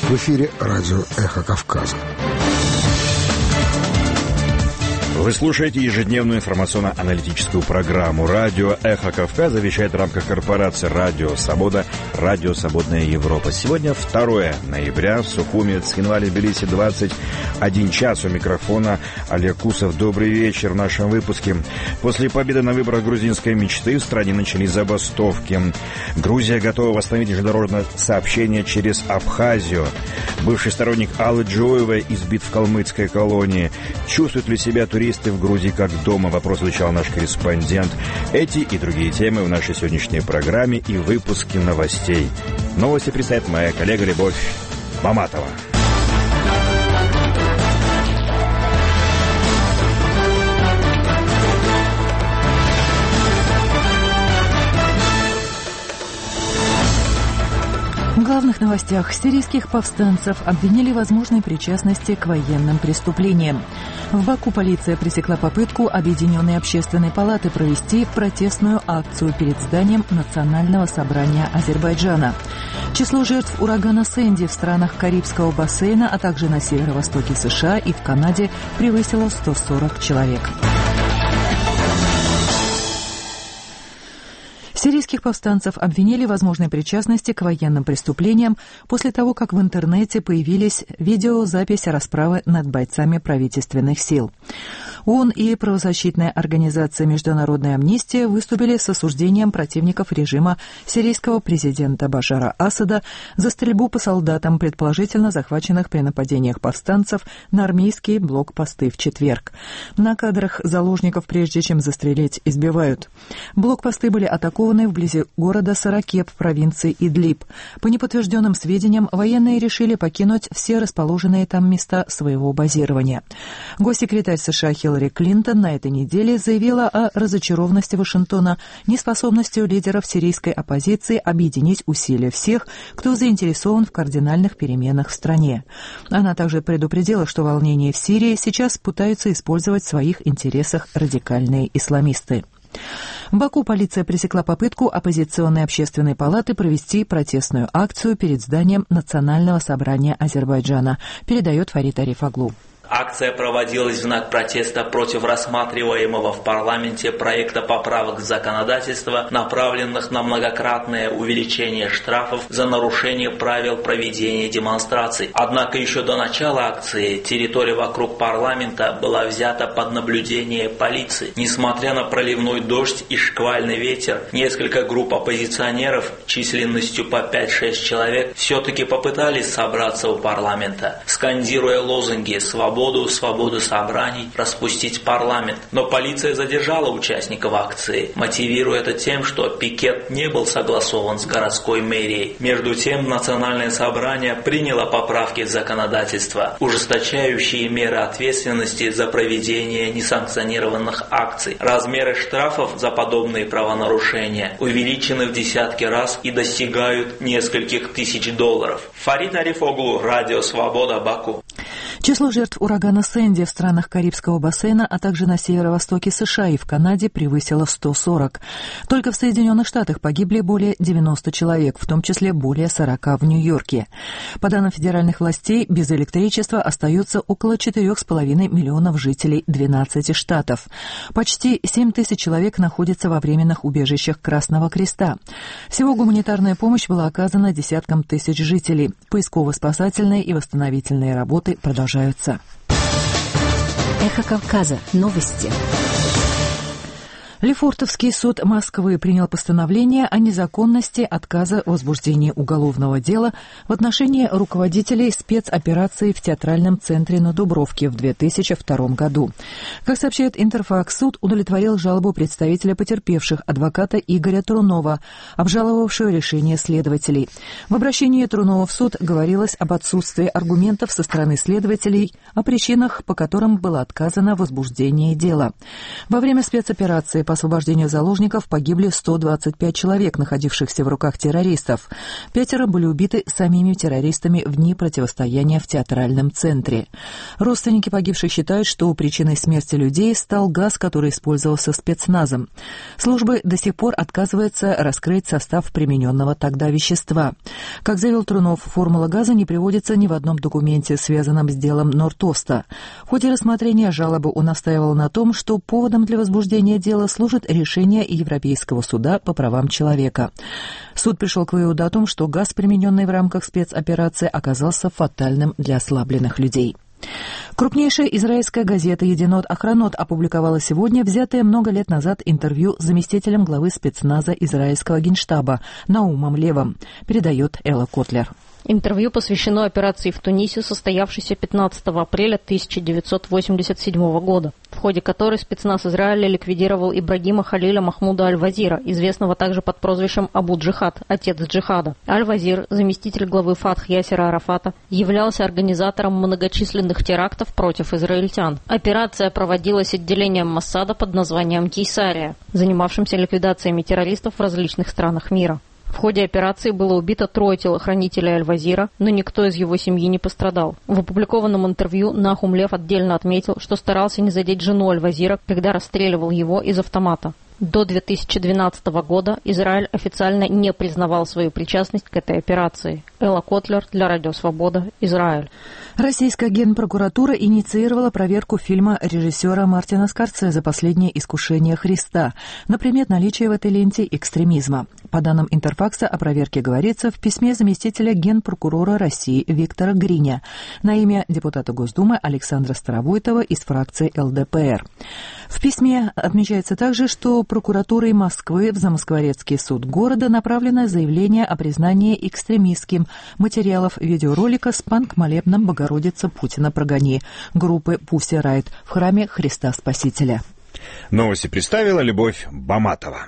В эфире радио «Эхо Кавказа». Вы слушаете ежедневную информационно-аналитическую программу «Радио Эхо Кавказа». Вещает в рамках корпорации «Радио Свобода», «Радио Свободная Европа». Сегодня 2 ноября, Сухуми, Цхинвали, Тбилиси, 21 час. У микрофона Олег Кусов. Добрый вечер в нашем выпуске. После победы на выборах грузинской мечты в стране начались забастовки. Грузия готова восстановить международное сообщение через Абхазию. Бывший сторонник Аллы Джоевой избит в калмыцкой колонии. Чувствуют ли себя туристы в Грузии как дома? Вопрос изучал наш корреспондент. Эти и другие темы в нашей сегодняшней программе и выпуске новостей. Новости представит моя коллега Любовь Маматова. В главных новостях: сирийских повстанцев обвинили в возможной причастности к военным преступлениям. В Баку полиция пресекла попытку Объединенной общественной палаты провести протестную акцию перед зданием Национального собрания Азербайджана. Число жертв урагана Сэнди в странах Карибского бассейна, а также на северо-востоке США и в Канаде превысило 140 человек. Сирийских повстанцев обвинили в возможной причастности к военным преступлениям после того, как в интернете появились видеозаписи расправы над бойцами правительственных сил. ООН и правозащитная организация «Международная амнистия» выступили с осуждением противников режима сирийского президента Башара Асада за стрельбу по солдатам, предположительно захваченных при нападениях повстанцев на армейские блокпосты в четверг. На кадрах заложников, прежде чем застрелить, избивают. Блокпосты были атакованы вблизи города Саракеп в провинции Идлиб. По неподтвержденным сведениям, военные решили покинуть все расположенные там места своего базирования. Госсекретарь США Хиллари Клинтон на этой неделе заявила о разочарованности Вашингтона неспособностью лидеров сирийской оппозиции объединить усилия всех, кто заинтересован в кардинальных переменах в стране. Она также предупредила, что волнения в Сирии сейчас пытаются использовать в своих интересах радикальные исламисты. В Баку полиция пресекла попытку оппозиционной общественной палаты провести протестную акцию перед зданием Национального собрания Азербайджана, передает Фарид Ариф-Аглу. Акция проводилась в знак протеста против рассматриваемого в парламенте проекта поправок законодательства, направленных на многократное увеличение штрафов за нарушение правил проведения демонстраций. Однако еще до начала акции территория вокруг парламента была взята под наблюдение полиции. Несмотря на проливной дождь и шквальный ветер, несколько групп оппозиционеров численностью по 5-6 человек все-таки попытались собраться у парламента, скандируя лозунги «Свободу, свободу собраний, распустить парламент». Но полиция задержала участников акции, мотивируя это тем, что пикет не был согласован с городской мэрией. Между тем, Национальное собрание приняло поправки в законодательство, ужесточающие меры ответственности за проведение несанкционированных акций. Размеры штрафов за подобные правонарушения увеличены в десятки раз и достигают нескольких тысяч долларов. Фарид Ариф-Аглу, Радио Свобода, Баку. Число жертв урагана Сэнди в странах Карибского бассейна, а также на северо-востоке США и в Канаде превысило 140. Только в Соединенных Штатах погибли более 90 человек, в том числе более 40 в Нью-Йорке. По данным федеральных властей, без электричества остаются около 4,5 миллионов жителей 12 штатов. Почти 7 тысяч человек находятся во временных убежищах Красного Креста. Всего гуманитарная помощь была оказана десяткам тысяч жителей. Поисково-спасательные и восстановительные работы продолжаются. Эхо Кавказа. Новости. Лефортовский суд Москвы принял постановление о незаконности отказа в возбуждении уголовного дела в отношении руководителей спецоперации в театральном центре на Дубровке в 2002 году. Как сообщает Интерфакс, суд удовлетворил жалобу представителя потерпевших, адвоката Игоря Трунова, обжаловавшего решение следователей. В обращении Трунова в суд говорилось об отсутствии аргументов со стороны следователей о причинах, по которым было отказано в возбуждении дела. Во время спецоперации по освобождению заложников погибли 125 человек, находившихся в руках террористов. 5 были убиты самими террористами в дни противостояния в театральном центре. Родственники погибших считают, что причиной смерти людей стал газ, который использовался спецназом. Службы до сих пор отказываются раскрыть состав примененного тогда вещества. Как заявил Трунов, формула газа не приводится ни в одном документе, связанном с делом Норд-Оста. В ходе рассмотрения жалобы он настаивал на том, что поводом для возбуждения дела служит решение Европейского суда по правам человека. Суд пришел к выводу о том, что газ, примененный в рамках спецоперации, оказался фатальным для ослабленных людей. Крупнейшая израильская газета «Единот Ахронот» опубликовала сегодня взятое много лет назад интервью с заместителем главы спецназа израильского генштаба Наумом Левом, передает Элла Котлер. Интервью посвящено операции в Тунисе, состоявшейся 15 апреля 1987 года, в ходе которой спецназ Израиля ликвидировал Ибрагима Халиля Махмуда Аль-Вазира, известного также под прозвищем Абу-Джихад, отец джихада. Аль-Вазир, заместитель главы ФАТХ Ясера Арафата, являлся организатором многочисленных терактов против израильтян. Операция проводилась отделением Моссада под названием Кейсария, занимавшимся ликвидациями террористов в различных странах мира. В ходе операции было убито 3 телохранителей Аль-Вазира, но никто из его семьи не пострадал. В опубликованном интервью Нахум Лев отдельно отметил, что старался не задеть жену Аль-Вазира, когда расстреливал его из автомата. До 2012 года Израиль официально не признавал свою причастность к этой операции. Элла Котлер для Радио Свобода, Израиль. Российская генпрокуратура инициировала проверку фильма режиссера Мартина Скорсезе «Последнее искушение Христа» на предмет наличия в этой ленте экстремизма. По данным Интерфакса, о проверке говорится в письме заместителя генпрокурора России Виктора Гриня на имя депутата Госдумы Александра Старовойтова из фракции ЛДПР. В письме отмечается также, что прокуратурой Москвы в Замоскворецкий суд города направлено заявление о признании экстремистским материалов видеоролика с панк-молебном «Богородица Путина прогони» группы Pussy Riot в храме Христа Спасителя. Новости представила Любовь Баматова.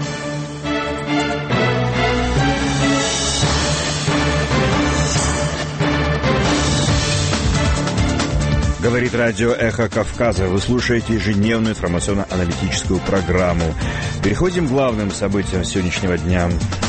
Говорит радио «Эхо Кавказа». Вы слушаете ежедневную информационно-аналитическую программу. Переходим к главным событиям сегодняшнего дня.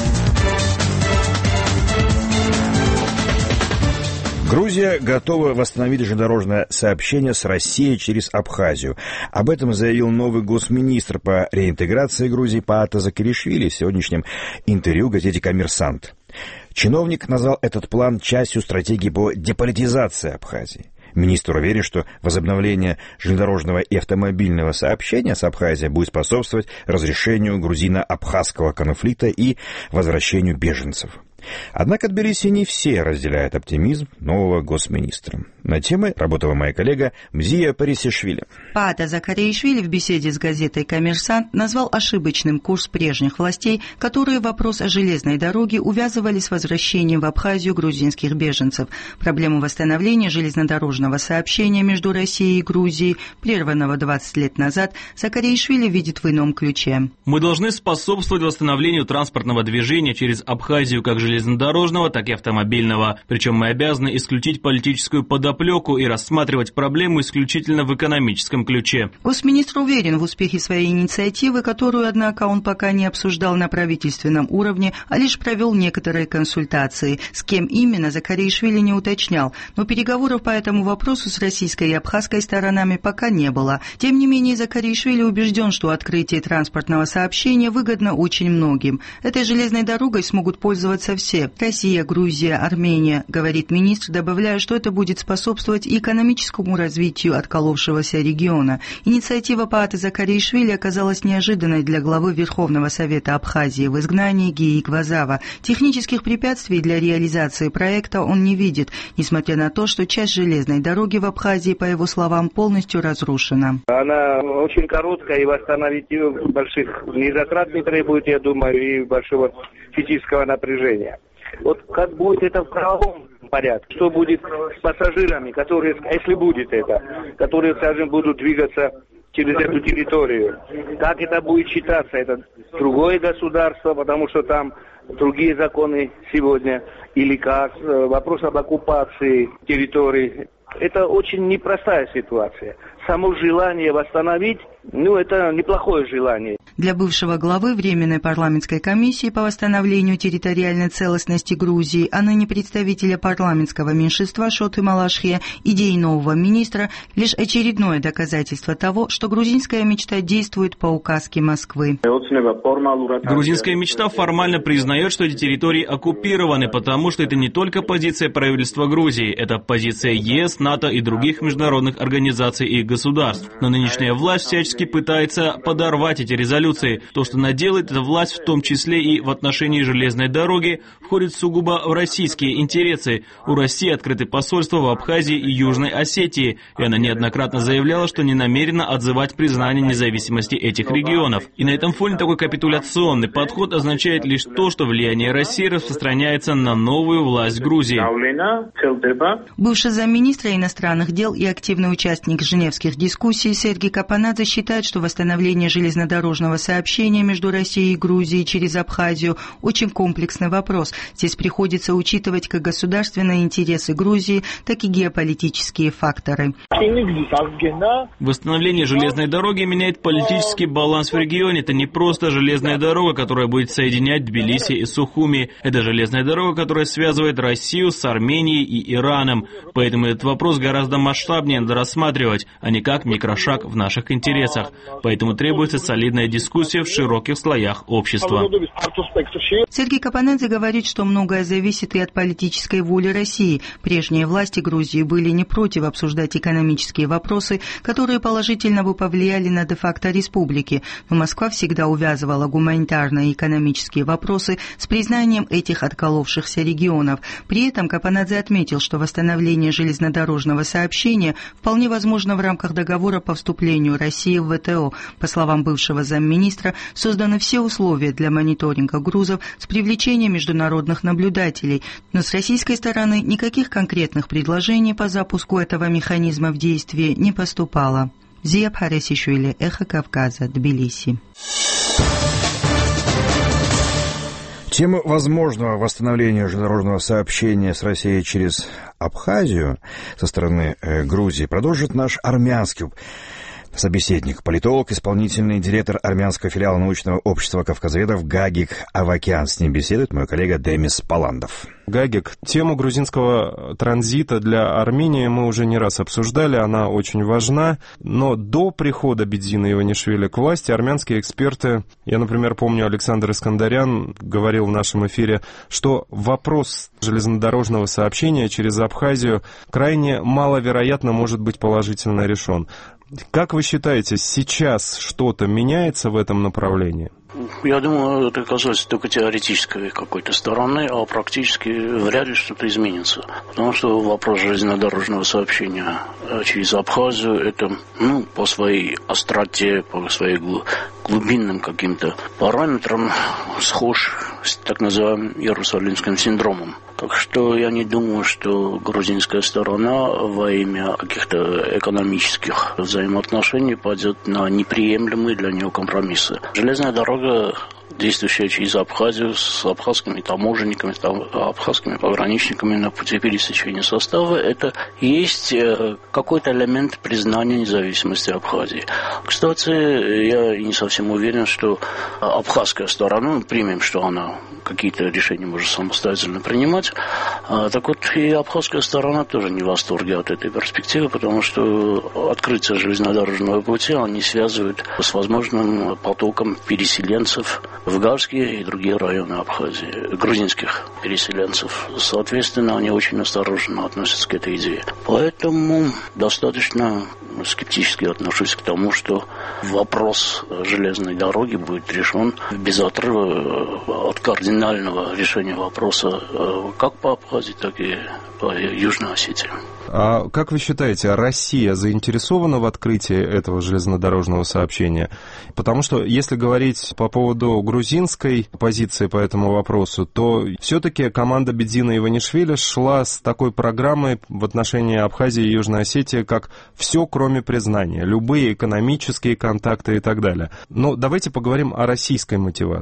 Грузия готова восстановить железнодорожное сообщение с Россией через Абхазию. Об этом заявил новый госминистр по реинтеграции Грузии Паата Закаришвили в сегодняшнем интервью газете «Коммерсант». Чиновник назвал этот план частью стратегии по деполитизации Абхазии. Министр уверен, что возобновление железнодорожного и автомобильного сообщения с Абхазией будет способствовать разрешению грузино-абхазского конфликта и возвращению беженцев. Однако в Тбилиси не все разделяют оптимизм нового госминистра. На темы работала моя коллега Мзия Парисишвили. Паата Закаришвили в беседе с газетой «Коммерсант» назвал ошибочным курс прежних властей, которые в вопрос о железной дороге увязывали с возвращением в Абхазию грузинских беженцев. Проблему восстановления железнодорожного сообщения между Россией и Грузией, прерванного 20 лет назад, Закаришвили видит в ином ключе. Мы должны способствовать восстановлению транспортного движения через Абхазию как железнодорожного, так и автомобильного. Причем мы обязаны исключить политическую подоплеку и рассматривать проблему исключительно в экономическом ключе. Госминистр уверен в успехе своей инициативы, которую, однако, он пока не обсуждал на правительственном уровне, а лишь провел некоторые консультации. С кем именно, Закаришвили не уточнял, но переговоров по этому вопросу с российской и абхазской сторонами пока не было. Тем не менее, Закаришвили убежден, что открытие транспортного сообщения выгодно очень многим. Этой железной дорогой смогут пользоваться все – Россия, Грузия, Армения, говорит министр, добавляя, что это будет способствовать и экономическому развитию отколовшегося региона. Инициатива Пааты Закаришвили оказалась неожиданной для главы Верховного Совета Абхазии в изгнании Гии Гвазава. Технических препятствий для реализации проекта он не видит, несмотря на то, что часть железной дороги в Абхазии, по его словам, полностью разрушена. Она очень короткая, и восстановить ее больших ни затрат не требует, я думаю, и большого физического напряжения. Вот как будет это в правовом порядке? Что будет с пассажирами, которые, если будет это, которые, скажем, будут двигаться через эту территорию? Как это будет считаться? Это другое государство, потому что там другие законы сегодня, или как? Вопрос об оккупации территории. Это очень непростая ситуация. само желание восстановить, это неплохое желание. Для бывшего главы Временной парламентской комиссии по восстановлению территориальной целостности Грузии, а ныне представителя парламентского меньшинства Шоты Малашхия, идеи нового министра – лишь очередное доказательство того, что грузинская мечта действует по указке Москвы. Грузинская мечта формально признает, что эти территории оккупированы, потому что это не только позиция правительства Грузии, это позиция ЕС, НАТО и других международных организаций и государств. Но нынешняя власть всячески пытается подорвать эти резолюции. То, что она делает, эта власть в том числе и в отношении железной дороги, входит сугубо в российские интересы. У России открыты посольства в Абхазии и Южной Осетии, и она неоднократно заявляла, что не намерена отзывать признание независимости этих регионов. И на этом фоне такой капитуляционный подход означает лишь то, что влияние России распространяется на новую власть Грузии. Бывший замминистра иностранных дел и активный участник женевских дискуссий Сергей Капанадзе считает, что восстановление железнодорожного сообщения между Россией и Грузией через Абхазию очень комплексный вопрос. Здесь приходится учитывать как государственные интересы Грузии, так и геополитические факторы. Восстановление железной дороги меняет политический баланс в регионе. Это не просто железная дорога, которая будет соединять Тбилиси и Сухуми. Это железная дорога, которая связывает Россию с Арменией и Ираном. Поэтому этот вопрос гораздо масштабнее надо рассматривать, а не как микрошаг в наших интересах. Поэтому требуется солидная дискуссия в широких слоях общества. Сергей Капанадзе говорит, что многое зависит и от политической воли России. Прежние власти Грузии были не против обсуждать экономические вопросы, которые положительно бы повлияли на де-факто республики. Но Москва всегда увязывала гуманитарные и экономические вопросы с признанием этих отколовшихся регионов. При этом Капанадзе отметил, что восстановление железнодорожного сообщения вполне возможно в рамках договора по вступлению России в ВТО. По словам бывшего замминистра, созданы все условия для мониторинга грузов с привлечением международных наблюдателей, но с российской стороны никаких конкретных предложений по запуску этого механизма в действие не поступало. Зия Паресишвили, Эхо Кавказа, Тбилиси. Тему возможного восстановления железнодорожного сообщения с Россией через Абхазию со стороны Грузии продолжит наш армянский собеседник, политолог, исполнительный директор армянского филиала научного общества кавказоведов Гагик Авакян. С ним беседует мой коллега Демис Паландов. Гагик, тему грузинского транзита для Армении мы уже не раз обсуждали, она очень важна, но до прихода Бедзина Иванишвили к власти армянские эксперты, я, например, помню, Александр Искандарян говорил в нашем эфире, что вопрос железнодорожного сообщения через Абхазию крайне маловероятно может быть положительно решен. Как вы считаете, сейчас что-то меняется в этом направлении? Я думаю, это касается только теоретической какой-то стороны, а практически вряд ли что-то изменится. Потому что вопрос железнодорожного сообщения через Абхазию, это по своей остроте, по своим глубинным каким-то параметрам схож с так называемым Иерусалимским синдромом. Так что я не думаю, что грузинская сторона во имя каких-то экономических взаимоотношений пойдет на неприемлемые для нее компромиссы. Железная дорога, действующая через Абхазию, с абхазскими таможенниками, абхазскими пограничниками на пути пересечения состава, это есть какой-то элемент признания независимости Абхазии. Кстати, я не совсем уверен, что абхазская сторона, примем, что она какие-то решения может самостоятельно принимать, так вот и абхазская сторона тоже не в восторге от этой перспективы, потому что открытие железнодорожного пути они связывают с возможным потоком переселенцев в Галские и другие районы Абхазии, грузинских переселенцев. Соответственно, они очень осторожно относятся к этой идее. Поэтому достаточно скептически отношусь к тому, что вопрос железной дороги будет решен без отрыва от кардинального решения вопроса как по Абхазии, так и по Южной Осетии. А как вы считаете, Россия заинтересована в открытии этого железнодорожного сообщения? Потому что, если говорить по поводу грузинской позиции по этому вопросу, то все-таки команда Бедзина Иванишвили шла с такой программой в отношении Абхазии и Южной Осетии, как все, кроме признания, любые экономические контакты и так далее. Но давайте поговорим о российской мотивации.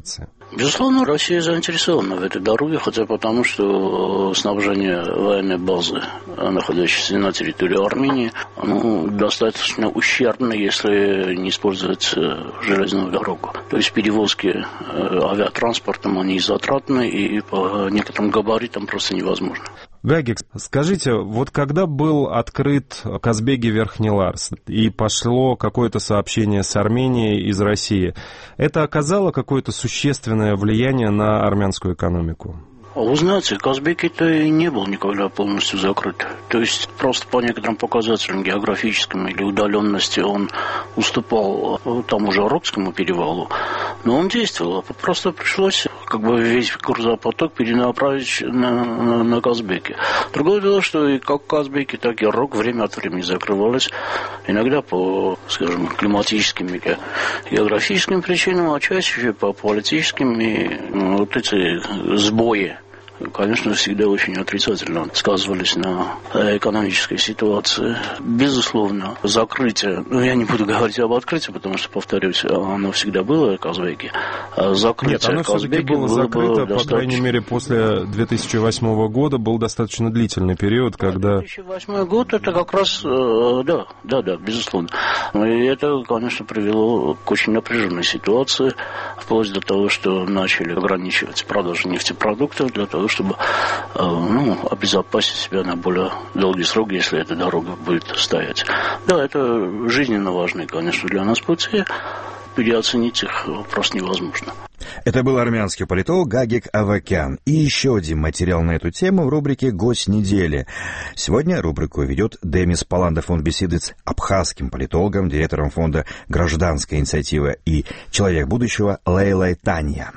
Безусловно, Россия заинтересована в этой дороге, хотя потому, что снабжение военной базы, находящейся на территории Армении, достаточно ущербно, если не использовать железную дорогу. То есть перевозки авиатранспортом, они затратны и по некоторым габаритам просто невозможно. Гагик, скажите, вот когда был открыт Казбеги-Верхний Ларс и пошло какое-то сообщение с Арменией из России, это оказало какое-то существенное влияние на армянскую экономику? Вы знаете, Казбеги-то и не был никогда полностью закрыт. То есть просто по некоторым показателям географическим или удаленности он уступал тому же Арабскому перевалу, но он действовал. Просто пришлось весь грузопоток перенаправить на Казбеги. Другое дело, что и как Казбеги, так и Рог время от времени закрывались. Иногда по, скажем, климатическим или географическим причинам, а чаще по политическим. И вот эти сбои, конечно, всегда очень отрицательно сказывались на экономической ситуации. Безусловно, закрытие, я не буду говорить об открытии, потому что, повторюсь, оно всегда было, Казбеги. Закрытие Нет, оно все-таки было закрыто, по крайней мере, после 2008 года был достаточно длительный период, когда... 2008 год, это как раз, да, безусловно. И это, конечно, привело к очень напряженной ситуации, вплоть до того, что начали ограничивать продажу нефтепродуктов для того, чтобы обезопасить себя на более долгий срок, если эта дорога будет стоять. Да, это жизненно важные, конечно, для нас пути. Переоценить их просто невозможно. Это был армянский политолог Гагик Авакян. И еще один материал на эту тему в рубрике «Гость недели». Сегодня рубрику ведет Демис Паландов. Он беседует с абхазским политологом, директором фонда «Гражданская инициатива» и «Человек будущего» Лейлой Танья.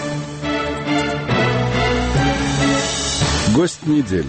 Гость недели.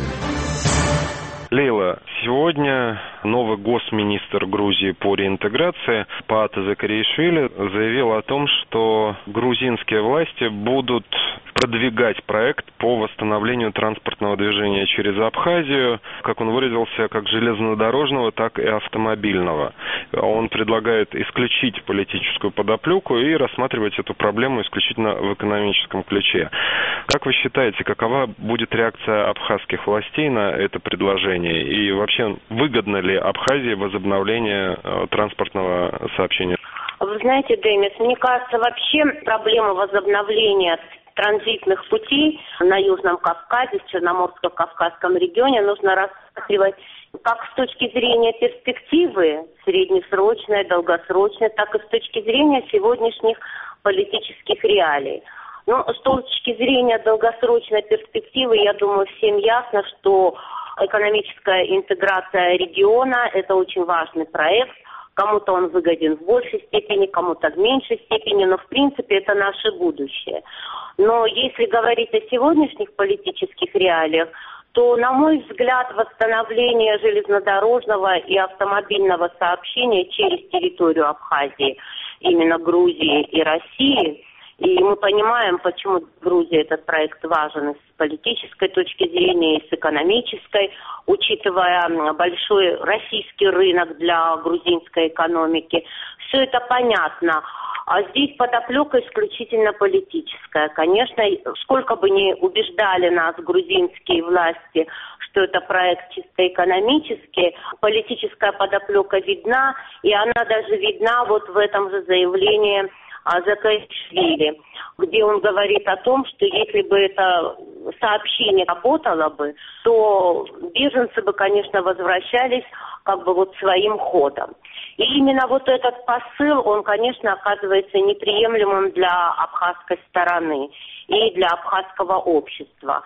Лейла, сегодня новый госминистр Грузии по реинтеграции Паат Закаришвили заявил о том, что грузинские власти будут продвигать проект по восстановлению транспортного движения через Абхазию, как он выразился, как железнодорожного, так и автомобильного. Он предлагает исключить политическую подоплеку и рассматривать эту проблему исключительно в экономическом ключе. Как вы считаете, какова будет реакция абхазских властей на это предложение? И вообще, выгодно ли Абхазии возобновление транспортного сообщения? Вы знаете, Демис, мне кажется, вообще проблема возобновления транзитных путей на Южном Кавказе, в Черноморско-Кавказском регионе нужно рассматривать как с точки зрения перспективы среднесрочной, долгосрочной, так и с точки зрения сегодняшних политических реалий. С точки зрения долгосрочной перспективы, я думаю, всем ясно, что экономическая интеграция региона – это очень важный проект. Кому-то он выгоден в большей степени, кому-то в меньшей степени, но в принципе это наше будущее. Но если говорить о сегодняшних политических реалиях, то, на мой взгляд, восстановление железнодорожного и автомобильного сообщения через территорию Абхазии, именно Грузии и России, и мы понимаем, почему Грузии этот проект важен с политической точки зрения, и с экономической, учитывая большой российский рынок для грузинской экономики. Все это понятно. А здесь подоплека исключительно политическая. Конечно, сколько бы ни убеждали нас грузинские власти, что это проект чисто экономический, политическая подоплека видна, и она даже видна вот в этом же заявлении Закаришвили, где он говорит о том, что если бы это сообщение работало бы, то беженцы бы, конечно, возвращались своим ходом. И именно вот этот посыл, он, конечно, оказывается неприемлемым для абхазской стороны и для абхазского общества.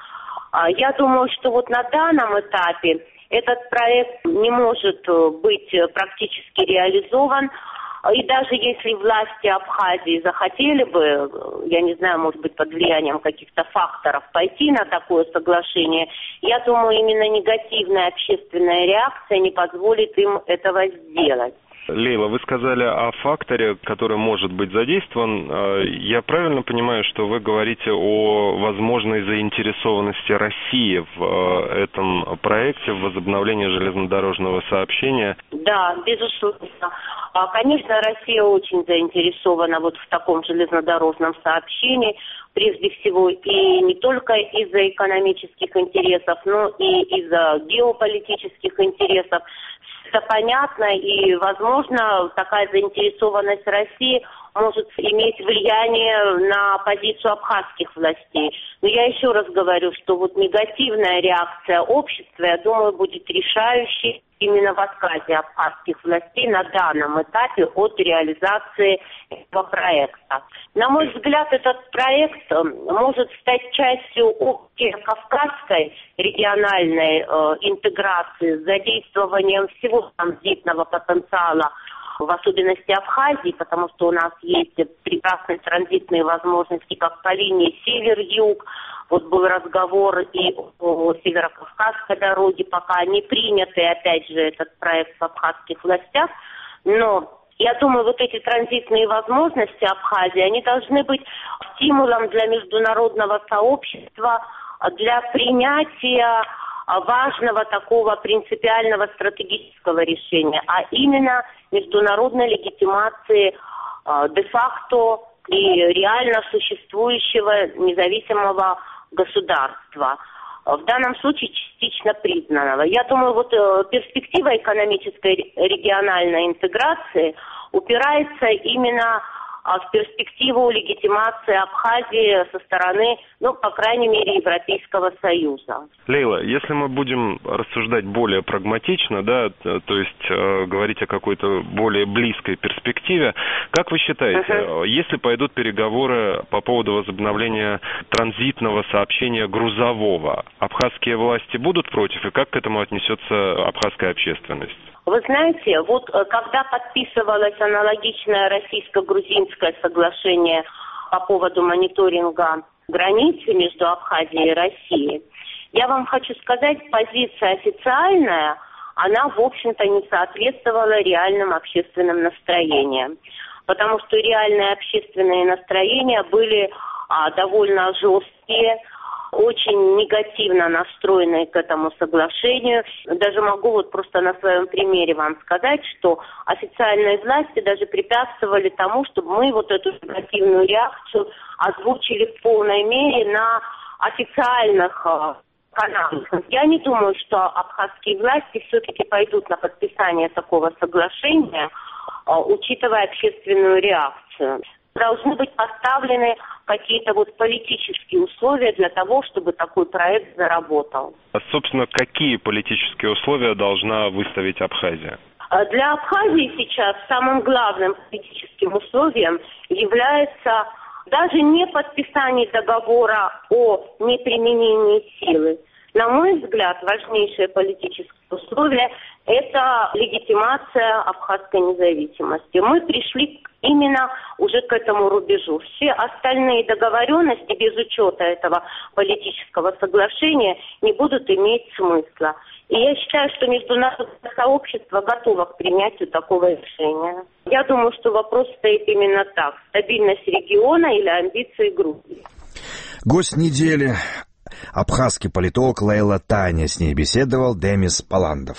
Я думаю, что вот на данном этапе этот проект не может быть практически реализован. И даже если власти Абхазии захотели бы, я не знаю, может быть, под влиянием каких-то факторов пойти на такое соглашение, я думаю, именно негативная общественная реакция не позволит им этого сделать. Лейла, вы сказали о факторе, который может быть задействован. Я правильно понимаю, что вы говорите о возможной заинтересованности России в этом проекте, в возобновлении железнодорожного сообщения? Да, безусловно. Конечно, Россия очень заинтересована вот в таком железнодорожном сообщении. прежде всего и не только из-за экономических интересов, но и из-за геополитических интересов. Это понятно, и, возможно, такая заинтересованность России может иметь влияние на позицию абхазских властей. Но я еще раз говорю, что вот негативная реакция общества, я думаю, будет решающей именно в отказе абхазских властей на данном этапе от реализации этого проекта. На мой взгляд, этот проект может стать частью общей кавказской региональной интеграции с задействованием всего транзитного потенциала, в особенности Абхазии, потому что у нас есть прекрасные транзитные возможности как по линии север-юг. Вот был разговор и о северокавказской дороге, пока не принятый, опять же, этот проект в абхазских властях. Но я думаю, вот эти транзитные возможности Абхазии, они должны быть стимулом для международного сообщества, для принятия важного такого принципиального стратегического решения, а именно международной легитимации де-факто и реально существующего независимого государства, в данном случае частично признанного. Я думаю, вот перспектива экономической региональной интеграции упирается именно в перспективу легитимации Абхазии со стороны, по крайней мере, Европейского Союза. Лейла, если мы будем рассуждать более прагматично, да, то есть говорить о какой-то более близкой перспективе, как вы считаете, если пойдут переговоры по поводу возобновления транзитного сообщения грузового, абхазские власти будут против, и как к этому отнесется абхазская общественность? Вы знаете, вот когда подписывалось аналогичное российско-грузинское соглашение по поводу мониторинга границы между Абхазией и Россией, я вам хочу сказать, позиция официальная, она, в общем-то, не соответствовала реальным общественным настроениям. Потому что реальные общественные настроения были довольно жесткие, очень негативно настроенные к этому соглашению. Даже могу вот просто на своем примере вам сказать, что официальные власти даже препятствовали тому, чтобы мы вот эту негативную реакцию озвучили в полной мере на официальных каналах. Я не думаю, что абхазские власти все-таки пойдут на подписание такого соглашения, учитывая общественную реакцию. Должны быть поставлены какие-то вот политические условия для того, чтобы такой проект заработал. А, собственно, какие политические условия должна выставить Абхазия? Для Абхазии сейчас самым главным политическим условием является даже не подписание договора о неприменении силы. На мой взгляд, важнейшее политическое условие – это легитимация абхазской независимости. Мы пришли именно уже к этому рубежу. Все остальные договоренности без учета этого политического соглашения не будут иметь смысла. И я считаю, что международное сообщество готово к принятию такого решения. Я думаю, что вопрос стоит именно так. Стабильность региона или амбиции Грузии. Гость недели. Абхазский политолог Лейла Таня. С ней беседовал Демис Паландов.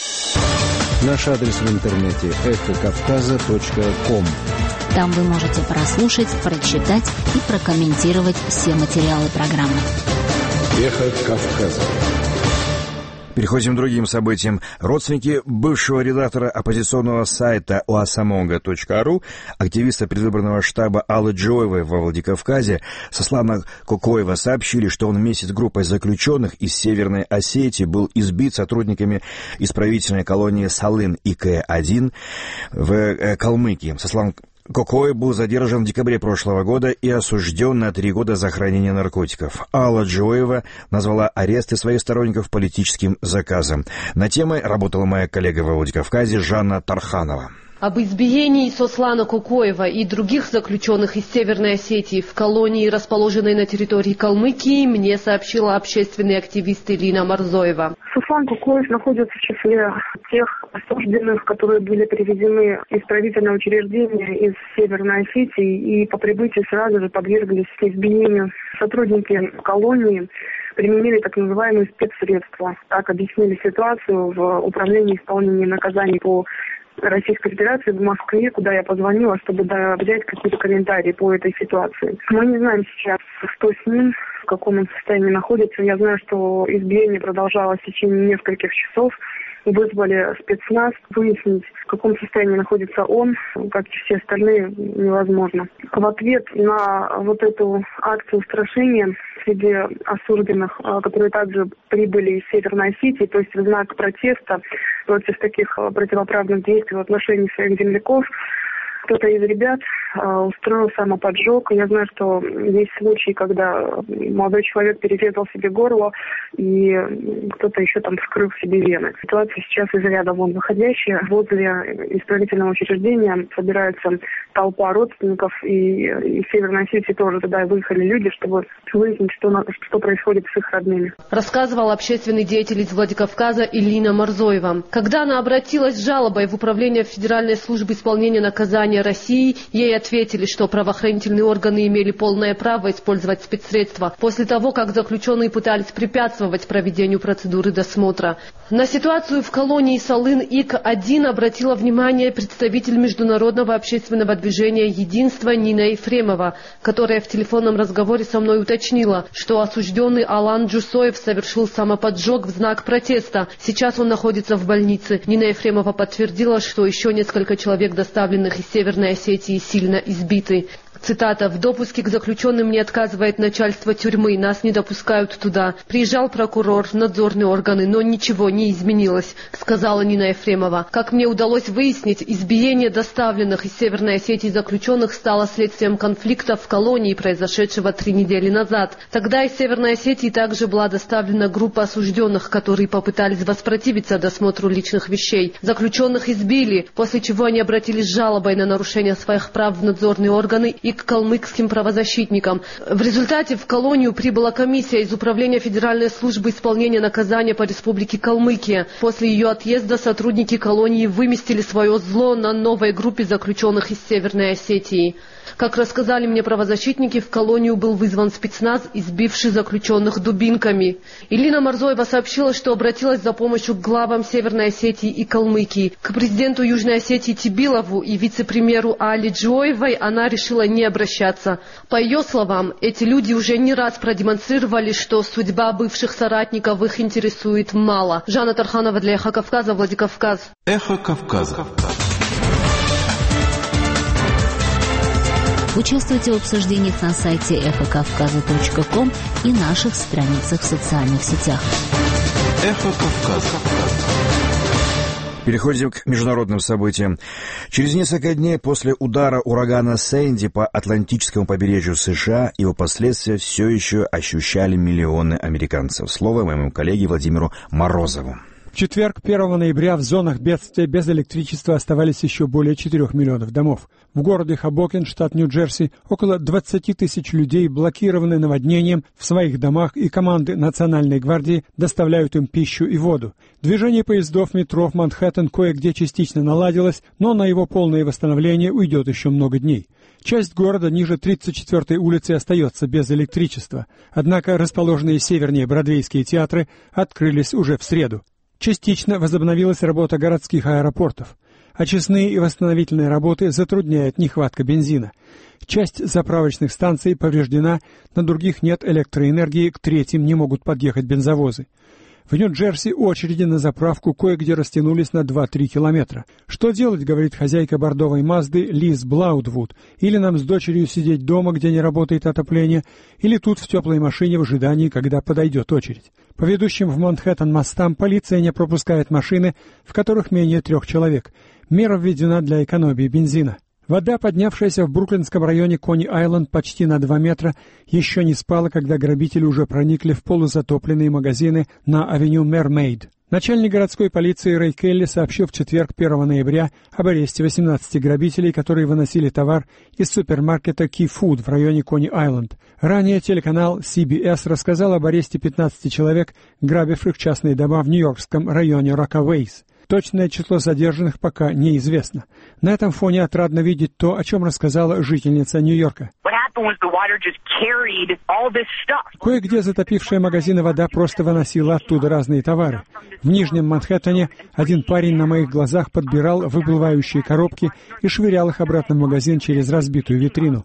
Наш адрес в интернете эхокавказа.ком. Там вы можете прослушать, прочитать и прокомментировать все материалы программы. Эхо Кавказа. Переходим к другим событиям. Родственники бывшего редактора оппозиционного сайта oasamonga.ru, активиста предвыборного штаба Аллы Джоевой во Владикавказе, Сослана Кокоева, сообщили, что он вместе с группой заключенных из Северной Осетии был избит сотрудниками исправительной колонии Салын ИК-1 в Калмыкии. Сослан Кокоев был задержан в декабре прошлого года и осужден на 3 года за хранение наркотиков. Алла Джоева назвала аресты своих сторонников политическим заказом. На темой работала моя коллега во Владикавказе Жанна Тарханова. Об избиении Сослана Кокоева и других заключенных из Северной Осетии в колонии, расположенной на территории Калмыкии, мне сообщила общественный активист Ирина Марзоева. Сослан Кокоев находится в числе тех осужденных, которые были привезены из исправительного учреждения из Северной Осетии и по прибытии сразу же подверглись избиению. Сотрудники колонии применили так называемые спецсредства. Так объяснили ситуацию в Управлении исполнения наказаний по Российской Федерации в Москве, куда я позвонила, чтобы взять какие-то комментарии по этой ситуации. Мы не знаем сейчас, что с ним, в каком он состоянии находится. Я знаю, что избиение продолжалось в течение нескольких часов. Вызвали спецназ, выяснить, в каком состоянии находится он, как и все остальные, невозможно. В ответ на вот эту акцию устрашения среди осужденных, которые также прибыли из Северной Осетии, то есть в знак протеста против таких противоправных действий в отношении своих земляков, кто-то из ребят устроил самоподжог. Я знаю, что есть случаи, когда молодой человек перерезал себе горло, и кто-то еще там вскрыл себе вены. Ситуация сейчас из ряда вон выходящая. Возле исправительного учреждения собирается толпа родственников, и из Северной Осетии тоже туда выехали люди, чтобы выяснить, что происходит с их родными. Рассказывал общественный деятель из Владикавказа Элина Марзоева. Когда она обратилась с жалобой в Управление Федеральной службы исполнения наказания России, ей ответили, что правоохранительные органы имели полное право использовать спецсредства после того, как заключенные пытались препятствовать проведению процедуры досмотра. На ситуацию в колонии Салын-Ик-1 обратила внимание представитель международного общественного движения «Единство» Нина Ефремова, которая в телефонном разговоре со мной уточнила, что осужденный Алан Джусоев совершил самоподжог в знак протеста. Сейчас он находится в больнице. Нина Ефремова подтвердила, что еще несколько человек, доставленных из Северной Осетии, сильно избиты. Цитата: «В допуске к заключенным не отказывает начальство тюрьмы, нас не допускают туда. Приезжал прокурор, надзорные органы, но ничего не изменилось», сказала Нина Ефремова. Как мне удалось выяснить, избиение доставленных из Северной Осетии заключенных стало следствием конфликта в колонии, произошедшего 3 недели назад. Тогда из Северной Осетии также была доставлена группа осужденных, которые попытались воспротивиться досмотру личных вещей. Заключенных избили, после чего они обратились с жалобой на нарушение своих прав в надзорные органы и к калмыкским правозащитникам. В результате в колонию прибыла комиссия из Управления Федеральной службы исполнения наказания по Республике Калмыкия. После ее отъезда сотрудники колонии выместили свое зло на новой группе заключенных из Северной Осетии. Как рассказали мне правозащитники, в колонию был вызван спецназ, избивший заключенных дубинками. Элина Марзоева сообщила, что обратилась за помощью к главам Северной Осетии и Калмыкии. К президенту Южной Осетии Тибилову и вице-премьеру Али Джоевой она решила не обращаться. По ее словам, эти люди уже не раз продемонстрировали, что судьба бывших соратников их интересует мало. Жанна Тарханова для Эхо Кавказа, Владикавказ. Эхо Кавказа. Участвуйте в обсуждениях на сайте эхокавказа.ком и наших страницах в социальных сетях. Эхо Кавказа. Переходим к международным событиям. Через несколько дней после удара урагана Сэнди по Атлантическому побережью США его последствия все еще ощущали миллионы американцев. Слово моему коллеге Владимиру Морозову. В четверг, 1 ноября, в зонах бедствия без электричества оставались еще более 4 миллионов домов. В городе Хобокин, штат Нью-Джерси, около 20 тысяч людей блокированы наводнением в своих домах, и команды Национальной гвардии доставляют им пищу и воду. Движение поездов метро в Манхэттен кое-где частично наладилось, но на его полное восстановление уйдет еще много дней. Часть города ниже 34-й улицы остается без электричества, однако расположенные севернее бродвейские театры открылись уже в среду. Частично возобновилась работа городских аэропортов. Очистные и восстановительные работы затрудняет нехватка бензина. Часть заправочных станций повреждена, на других нет электроэнергии, к третьим не могут подъехать бензовозы. В Нью-Джерси очереди на заправку кое-где растянулись на 2-3 километра. Что делать, говорит хозяйка бордовой Мазды Лиз Блаудвуд. Или нам с дочерью сидеть дома, где не работает отопление, или тут в теплой машине в ожидании, когда подойдет очередь. По ведущим в Манхэттен мостам полиция не пропускает машины, в которых менее 3 человек. Мера введена для экономии бензина. Вода, поднявшаяся в бруклинском районе Кони-Айленд почти на 2 метра, еще не спала, когда грабители уже проникли в полузатопленные магазины на авеню Мермейд. Начальник городской полиции Рэй Келли сообщил в четверг, 1 ноября, об аресте 18 грабителей, которые выносили товар из супермаркета Key Food в районе Кони-Айленд. Ранее телеканал CBS рассказал об аресте 15 человек, грабивших частные дома в нью-йоркском районе Рокавейс. Точное число задержанных пока неизвестно. На этом фоне отрадно видеть то, о чем рассказала жительница Нью-Йорка. Кое-где затопившая магазины вода просто выносила оттуда разные товары. В Нижнем Манхэттене один парень на моих глазах подбирал выплывающие коробки и швырял их обратно в магазин через разбитую витрину.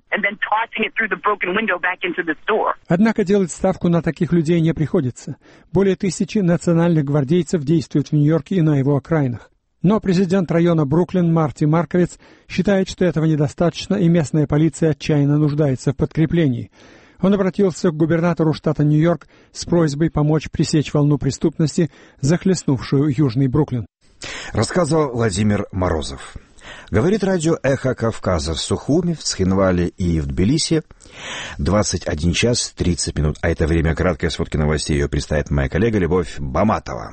Однако делать ставку на таких людей не приходится. Более 1000 национальных гвардейцев действуют в Нью-Йорке и на его окраинах. Но президент района Бруклин Марти Марковиц считает, что этого недостаточно, и местная полиция отчаянно нуждается в подкреплении. Он обратился к губернатору штата Нью-Йорк с просьбой помочь пресечь волну преступности, захлестнувшую Южный Бруклин. Рассказывал Владимир Морозов. Говорит радио «Эхо Кавказа» в Сухуми, в Цхинвале и в Тбилиси. 21 час 30 минут. А это время краткой сводки новостей. Ее представит моя коллега Любовь Баматова.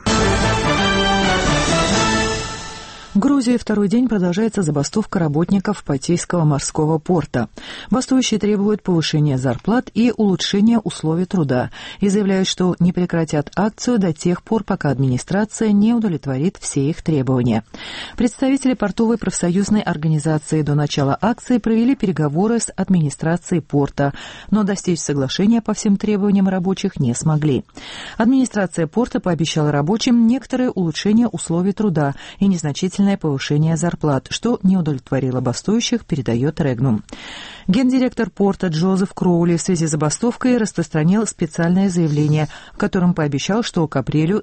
В Грузии второй день продолжается забастовка работников Патийского морского порта. Бастующие требуют повышения зарплат и улучшения условий труда и заявляют, что не прекратят акцию до тех пор, пока администрация не удовлетворит все их требования. Представители портовой профсоюзной организации до начала акции провели переговоры с администрацией порта, но достичь соглашения по всем требованиям рабочих не смогли. Администрация порта пообещала рабочим некоторые улучшения условий труда и незначительные повышение зарплат, что не удовлетворило бастующих, передает Регнум. Гендиректор порта Джозеф Кроули в связи с забастовкой распространил специальное заявление, в котором пообещал, что к апрелю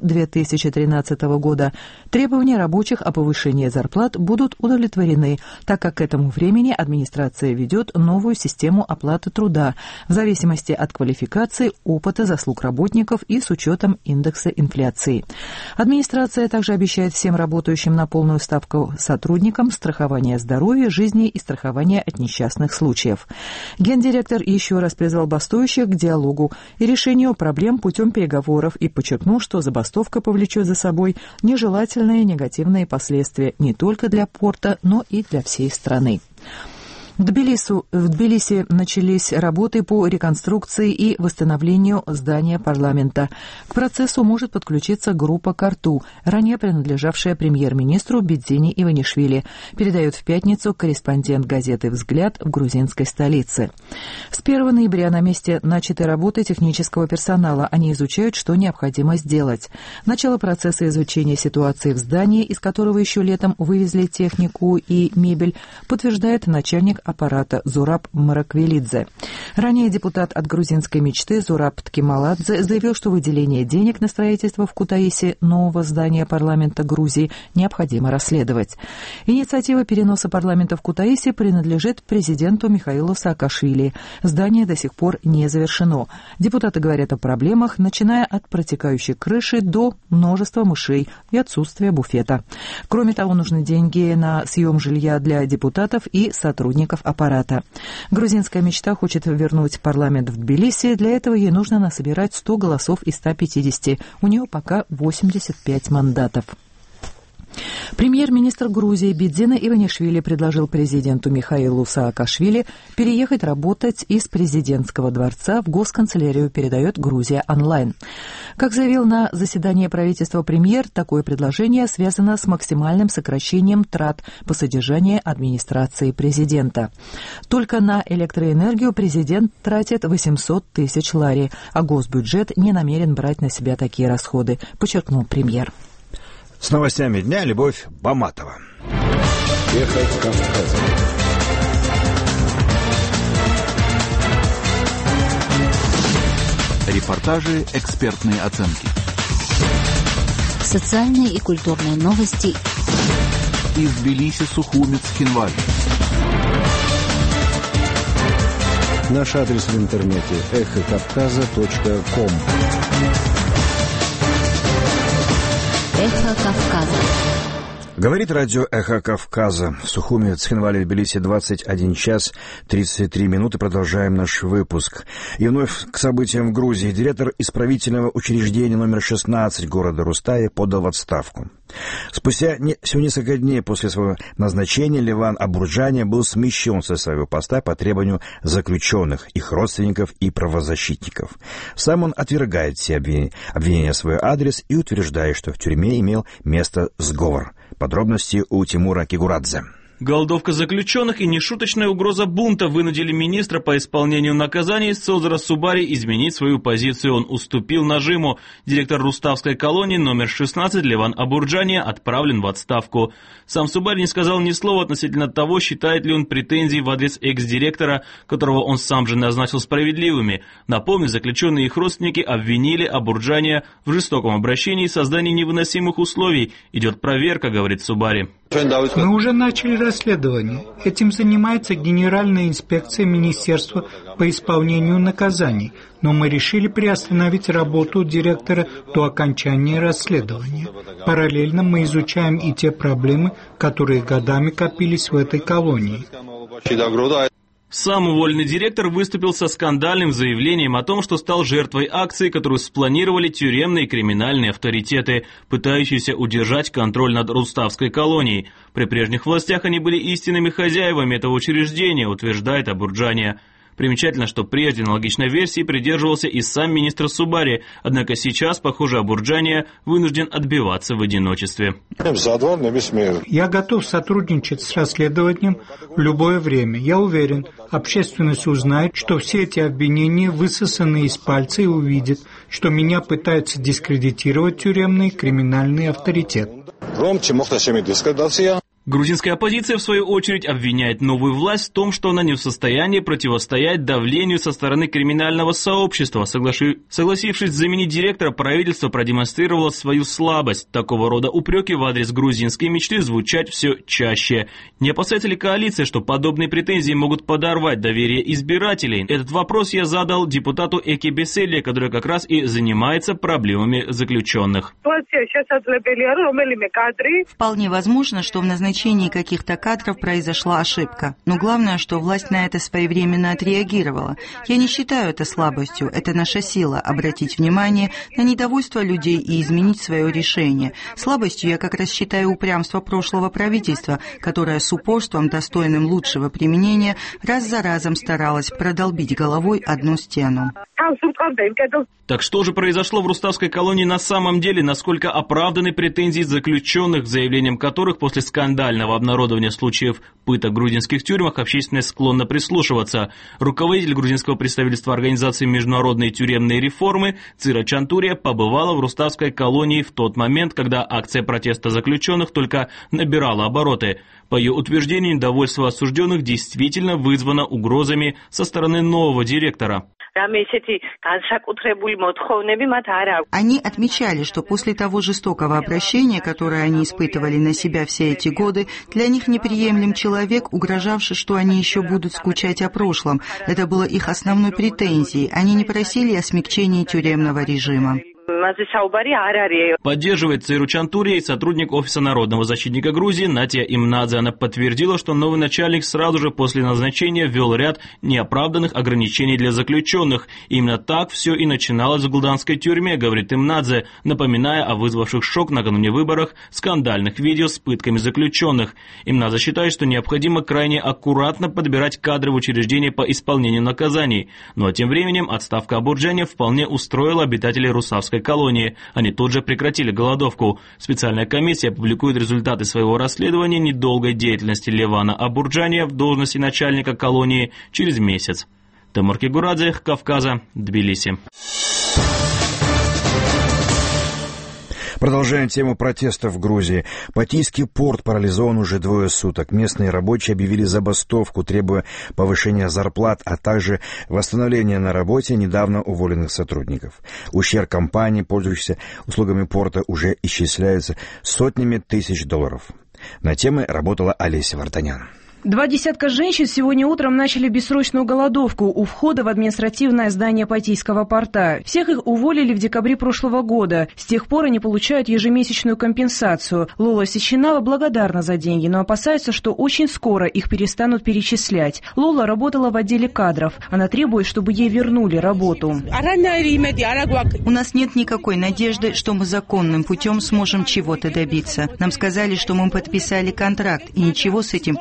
2013 года требования рабочих о повышении зарплат будут удовлетворены, так как к этому времени администрация ведет новую систему оплаты труда в зависимости от квалификации, опыта, заслуг работников и с учетом индекса инфляции. Администрация также обещает всем работающим на полную ставку сотрудникам страхование здоровья, жизни и страхование от несчастных случаев. Гендиректор еще раз призвал бастующих к диалогу и решению проблем путем переговоров и подчеркнул, что забастовка повлечет за собой нежелательные негативные последствия не только для порта, но и для всей страны. В Тбилиси начались работы по реконструкции и восстановлению здания парламента. К процессу может подключиться группа «Карту», ранее принадлежавшая премьер-министру Бидзине Иванишвили, передает в пятницу корреспондент газеты «Взгляд» в грузинской столице. С 1 ноября на месте начаты работы технического персонала. Они изучают, что необходимо сделать. Начало процесса изучения ситуации в здании, из которого еще летом вывезли технику и мебель, подтверждает начальник аппарата Зураб Мараквелидзе. Ранее депутат от грузинской мечты Зураб Ткималадзе заявил, что выделение денег на строительство в Кутаиси нового здания парламента Грузии необходимо расследовать. Инициатива переноса парламента в Кутаиси принадлежит президенту Михаилу Саакашвили. Здание до сих пор не завершено. Депутаты говорят о проблемах, начиная от протекающей крыши до множества мышей и отсутствия буфета. Кроме того, нужны деньги на съем жилья для депутатов и сотрудников аппарата. Грузинская мечта хочет вернуть парламент в Тбилиси. Для этого ей нужно насобирать 100 голосов из 150. У нее пока 85 мандатов. Премьер-министр Грузии Бидзина Иванишвили предложил президенту Михаилу Саакашвили переехать работать из президентского дворца в госканцелярию, передает Грузия онлайн. Как заявил на заседании правительства премьер, такое предложение связано с максимальным сокращением трат по содержанию администрации президента. Только на электроэнергию президент тратит 800 тысяч лари, а госбюджет не намерен брать на себя такие расходы, подчеркнул премьер. С новостями дня Любовь Баматова. Эхо Кавказа. Репортажи, экспертные оценки. Социальные и культурные новости. Из Тбилиси, Сухуми, Цхинвали. Наш адрес в интернете эхокавказа.ком. Эхо Кавказа. Говорит радио «Эхо Кавказа». В Сухуми, Цхинвале, Тбилиси 21 час 33 минуты. Продолжаем наш выпуск. И вновь к событиям в Грузии. Директор исправительного учреждения номер 16 города Рустае подал в отставку. Спустя всего несколько дней после своего назначения Леван Абурджани был смещен со своего поста по требованию заключенных, их родственников и правозащитников. Сам он отвергает все обвинения в свой адрес и утверждает, что в тюрьме имел место сговор. Подробности у Тимура Кигурадзе. Голодовка заключенных и нешуточная угроза бунта вынудили министра по исполнению наказаний Созора Субари изменить свою позицию. Он уступил нажиму. Директор Руставской колонии номер 16 Леван Абурджания отправлен в отставку. Сам Субари не сказал ни слова относительно того, считает ли он претензии в адрес экс-директора, которого он сам же назначил, справедливыми. Напомню, заключенные и их родственники обвинили Абурджания в жестоком обращении и создании невыносимых условий. Идет проверка, говорит Субари. Мы уже начали расследование. Этим занимается Генеральная инспекция Министерства по исполнению наказаний. Но мы решили приостановить работу директора до окончания расследования. Параллельно мы изучаем и те проблемы, которые годами копились в этой колонии. Сам уволенный директор выступил со скандальным заявлением о том, что стал жертвой акции, которую спланировали тюремные и криминальные авторитеты, пытающиеся удержать контроль над Руставской колонией. При прежних властях они были истинными хозяевами этого учреждения, утверждает Абурджания. Примечательно, что прежде аналогичной версии придерживался и сам министр Субари, однако сейчас, похоже, Абурджания вынужден отбиваться в одиночестве. Я готов сотрудничать с расследованием в любое время. Я уверен, общественность узнает, что все эти обвинения высосаны из пальца и увидит, что меня пытаются дискредитировать тюремный криминальный авторитет. Грузинская оппозиция, в свою очередь, обвиняет новую власть в том, что она не в состоянии противостоять давлению со стороны криминального сообщества. Согласившись заменить директора, правительство продемонстрировало свою слабость. Такого рода упреки в адрес грузинской мечты звучать все чаще. Не опасается ли коалиция, что подобные претензии могут подорвать доверие избирателей? Этот вопрос я задал депутату Эки Беселия, который как раз и занимается проблемами заключенных. Вполне возможно, что в назначении каких-то кадров произошла ошибка. Но главное, что власть на это своевременно отреагировала. Я не считаю это слабостью. Это наша сила – обратить внимание на недовольство людей и изменить свое решение. Слабостью я как раз считаю упрямство прошлого правительства, которое с упорством, достойным лучшего применения, раз за разом старалось продолбить головой одну стену. Так что же произошло в Руставской колонии на самом деле? Насколько оправданы претензии заключенных, к заявлениям которых после скандального обнародования случаев пыток в грузинских тюрьмах общественность склонна прислушиваться? Руководитель грузинского представительства Организации международной тюремной реформы Цира Чантурия побывала в Руставской колонии в тот момент, когда акция протеста заключенных только набирала обороты. По ее утверждению, недовольство осужденных действительно вызвано угрозами со стороны нового директора. Они отмечали, что после того жестокого обращения, которое они испытывали на себя все эти годы, для них неприемлем человек, угрожавший, что они еще будут скучать о прошлом. Это было их основной претензией. Они не просили о смягчении тюремного режима. Поддерживает Циру Чантурия и сотрудник Офиса народного защитника Грузии Натия Имнадзе. Она подтвердила, что новый начальник сразу же после назначения ввел ряд неоправданных ограничений для заключенных. Именно так все и начиналось в Глданской тюрьме, говорит Имнадзе, напоминая о вызвавших шок накануне выборах скандальных видео с пытками заключенных. Имнадзе считает, что необходимо крайне аккуратно подбирать кадры в учреждении по исполнению наказаний. Ну а тем временем отставка Абурджания вполне устроила обитателей Руставской колонии. Они тут же прекратили голодовку. Специальная комиссия публикует результаты своего расследования недолгой деятельности Левана Абурджания в должности начальника колонии через месяц. Тимур Кигурадзе, Кавказа, Тбилиси. Продолжаем тему протестов в Грузии. Патийский порт парализован уже 2 суток. Местные рабочие объявили забастовку, требуя повышения зарплат, а также восстановления на работе недавно уволенных сотрудников. Ущерб компании, пользующихся услугами порта, уже исчисляется сотнями тысяч долларов. На темы работала Олеся Вартанян. 20 женщин сегодня утром начали бессрочную голодовку у входа в административное здание Патийского порта. Всех их уволили в декабре прошлого года. С тех пор они получают ежемесячную компенсацию. Лола Сечинава благодарна за деньги, но опасается, что очень скоро их перестанут перечислять. Лола работала в отделе кадров. Она требует, чтобы ей вернули работу. У нас нет никакой надежды, что мы законным путем сможем чего-то добиться. Нам сказали, что мы подписали контракт, и ничего с этим поделать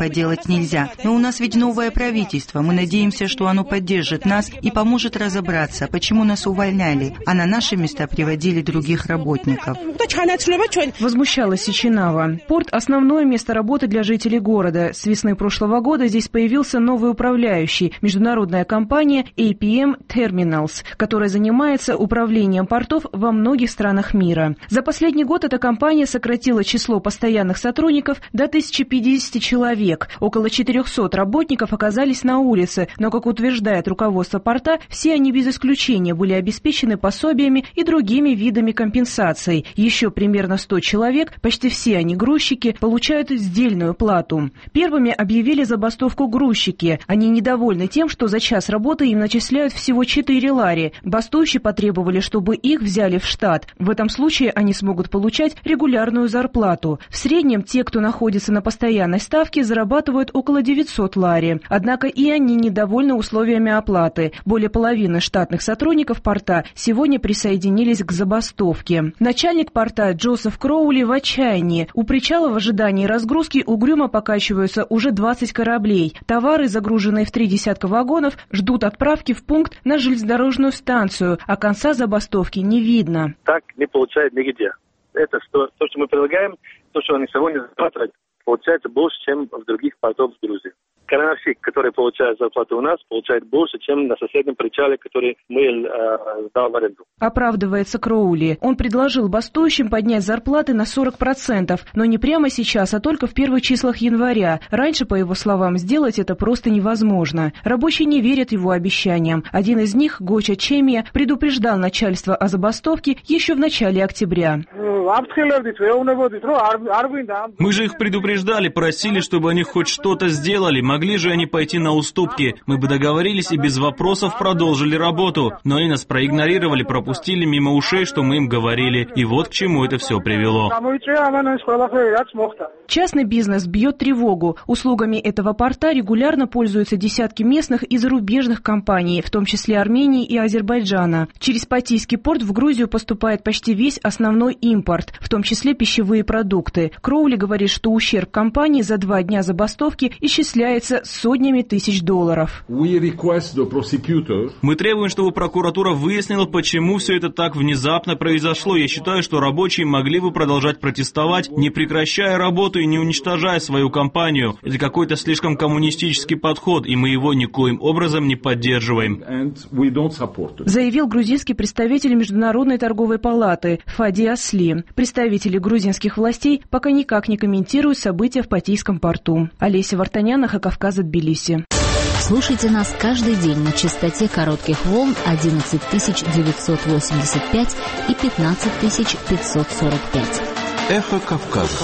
так нельзя. Но у нас ведь новое правительство. Мы надеемся, что оно поддержит нас и поможет разобраться, почему нас увольняли, а на наши места приводили других работников. Возмущалась Сеченава. Порт – основное место работы для жителей города. С весны прошлого года здесь появился новый управляющий – международная компания APM Terminals, которая занимается управлением портов во многих странах мира. За последний год эта компания сократила число постоянных сотрудников до 1050 человек. Около 400 работников оказались на улице, но, как утверждает руководство порта, все они без исключения были обеспечены пособиями и другими видами компенсаций. Еще примерно 100 человек, почти все они грузчики, получают сдельную плату. Первыми объявили забастовку грузчики. Они недовольны тем, что за час работы им начисляют всего 4 лари. Бастующие потребовали, чтобы их взяли в штат. В этом случае они смогут получать регулярную зарплату. В среднем те, кто находится на постоянной ставке, зарабатывают около 900 лари. Однако и они недовольны условиями оплаты. Более половины штатных сотрудников порта сегодня присоединились к забастовке. Начальник порта Джозеф Кроули в отчаянии. У причала в ожидании разгрузки угрюмо покачиваются уже 20 кораблей. Товары, загруженные в 3 десятка вагонов, ждут отправки в пункт на железнодорожную станцию, а конца забастовки не видно. Так не получают нигде. Это то, что мы предлагаем, то, что они сегодня зарабатывают, получается больше, чем в других портах в Грузии. Крановщик, который получает зарплату у нас, получает больше, чем на соседнем причале, который мы сдал в аренду. Оправдывается Кроули. Он предложил бастующим поднять зарплаты на 40%, но не прямо сейчас, а только в первых числах января. Раньше, по его словам, сделать это просто невозможно. Рабочие не верят его обещаниям. Один из них, Гоча Чемия, предупреждал начальство о забастовке еще в начале октября. Мы же их предупреждали, просили, чтобы они хоть что-то сделали. Могли же они пойти на уступки. Мы бы договорились и без вопросов продолжили работу. Но они нас проигнорировали, пропустили мимо ушей, что мы им говорили. И вот к чему это все привело. Частный бизнес бьет тревогу. Услугами этого порта регулярно пользуются десятки местных и зарубежных компаний, в том числе Армении и Азербайджана. Через Патийский порт в Грузию поступает почти весь основной импорт, в том числе пищевые продукты. Кроули говорит, что ущерб компании за 2 дня забастовки исчисляется сотнями тысяч долларов. Мы требуем, чтобы прокуратура выяснила, почему все это так внезапно произошло. Я считаю, что рабочие могли бы продолжать протестовать, не прекращая работу и не уничтожая свою компанию. Это какой-то слишком коммунистический подход, и мы его никоим образом не поддерживаем. Заявил грузинский представитель Международной торговой палаты Фади Асли. Представители грузинских властей пока никак не комментируют события в Патийском порту. Олеся Вартанян, Кавказа, Тбилиси. Слушайте нас каждый день на частоте коротких волн 11985 и 15545. Эхо Кавказа.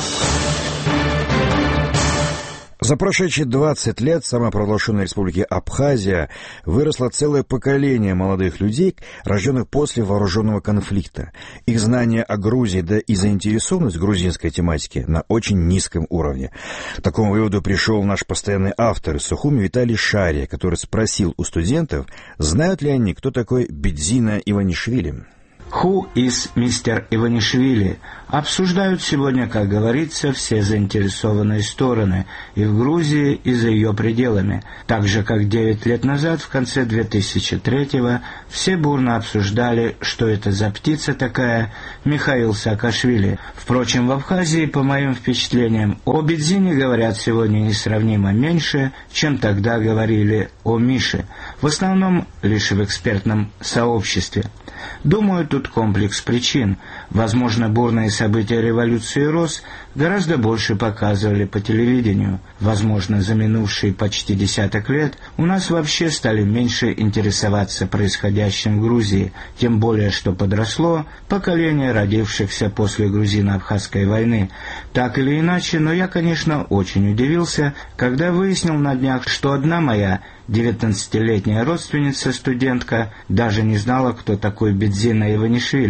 За прошедшие 20 лет в самопровозглашенной республике Абхазия выросло целое поколение молодых людей, рожденных после вооруженного конфликта. Их знания о Грузии, да и заинтересованность в грузинской тематике на очень низком уровне. К такому выводу пришел наш постоянный автор из Сухуми Виталий Шария, который спросил у студентов, знают ли они, кто такой Бидзина Иванишвили. Who is Mr. Иванишвили? Обсуждают сегодня, как говорится, все заинтересованные стороны и в Грузии, и за ее пределами. Так же, как 9 лет назад, в конце 2003-го, все бурно обсуждали, что это за птица такая Михаил Саакашвили. Впрочем, в Абхазии, по моим впечатлениям, о Бидзине говорят сегодня несравнимо меньше, чем тогда говорили о Мише. В основном лишь в экспертном сообществе. Думаю, тут комплекс причин. Возможно, бурные события революции РОС гораздо больше показывали по телевидению. Возможно, за минувшие почти десяток лет у нас вообще стали меньше интересоваться происходящим в Грузии, тем более, что подросло поколение родившихся после грузино-абхазской войны. Так или иначе, но я, конечно, очень удивился, когда выяснил на днях, что одна моя 19-летняя родственница-студентка даже не знала, кто такой Бидзина Иванишвили.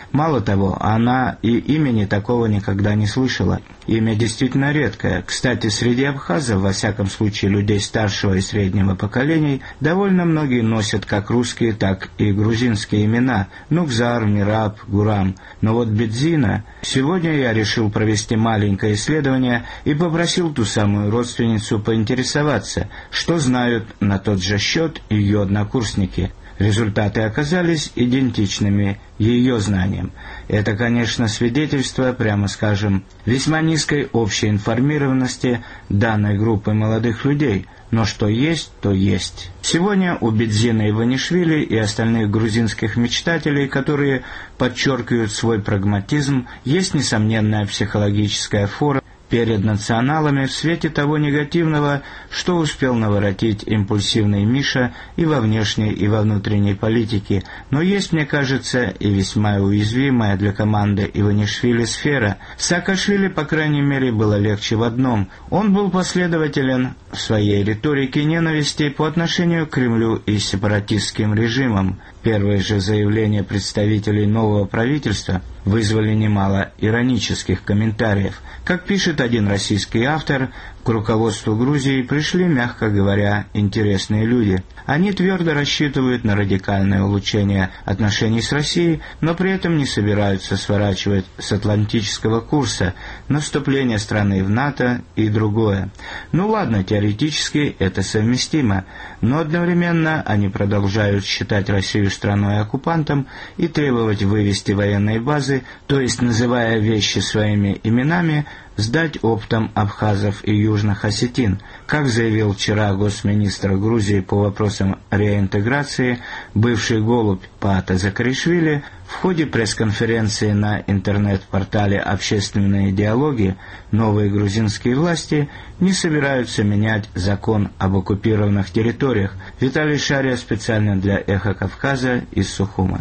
Мало того, она и имени такого никогда не слышала. Имя действительно редкое. Кстати, среди абхазов, во всяком случае людей старшего и среднего поколений, довольно многие носят как русские, так и грузинские имена: Нукзар, Мираб, Гурам. Но вот Бедзина... Сегодня я решил провести маленькое исследование и попросил ту самую родственницу поинтересоваться, что знают на тот же счет ее однокурсники. Результаты оказались идентичными ее знаниям. Это, конечно, свидетельство, прямо скажем, весьма низкой общей информированности данной группы молодых людей, но что есть, то есть. Сегодня у Бедзина Иванишвили и остальных грузинских мечтателей, которые подчеркивают свой прагматизм, есть несомненная психологическая фора перед националами в свете того негативного, что успел наворотить импульсивный Миша и во внешней, и во внутренней политике. Но есть, мне кажется, и весьма уязвимая для команды Иванишвили сфера. Саакашвили, по крайней мере, было легче в одном. Он был последователен в своей риторике ненависти по отношению к Кремлю и сепаратистским режимам. Первые же заявления представителей нового правительства вызвали немало иронических комментариев. Как пишет один российский автор, к руководству Грузии пришли, мягко говоря, интересные люди. Они твердо рассчитывают на радикальное улучшение отношений с Россией, но при этом не собираются сворачивать с атлантического курса на вступление страны в НАТО и другое. Ну ладно, теоретически это совместимо, но одновременно они продолжают считать Россию страной-оккупантом и требовать вывести военные базы, то есть, называя вещи своими именами, сдать оптом абхазов и южных осетин. Как заявил вчера госминистр Грузии по вопросам реинтеграции, бывший голубь Паата Закаришвили, в ходе пресс-конференции на интернет-портале «Общественные диалоги», новые грузинские власти не собираются менять закон об оккупированных территориях. Виталий Шария специально для «Эхо Кавказа» из Сухума.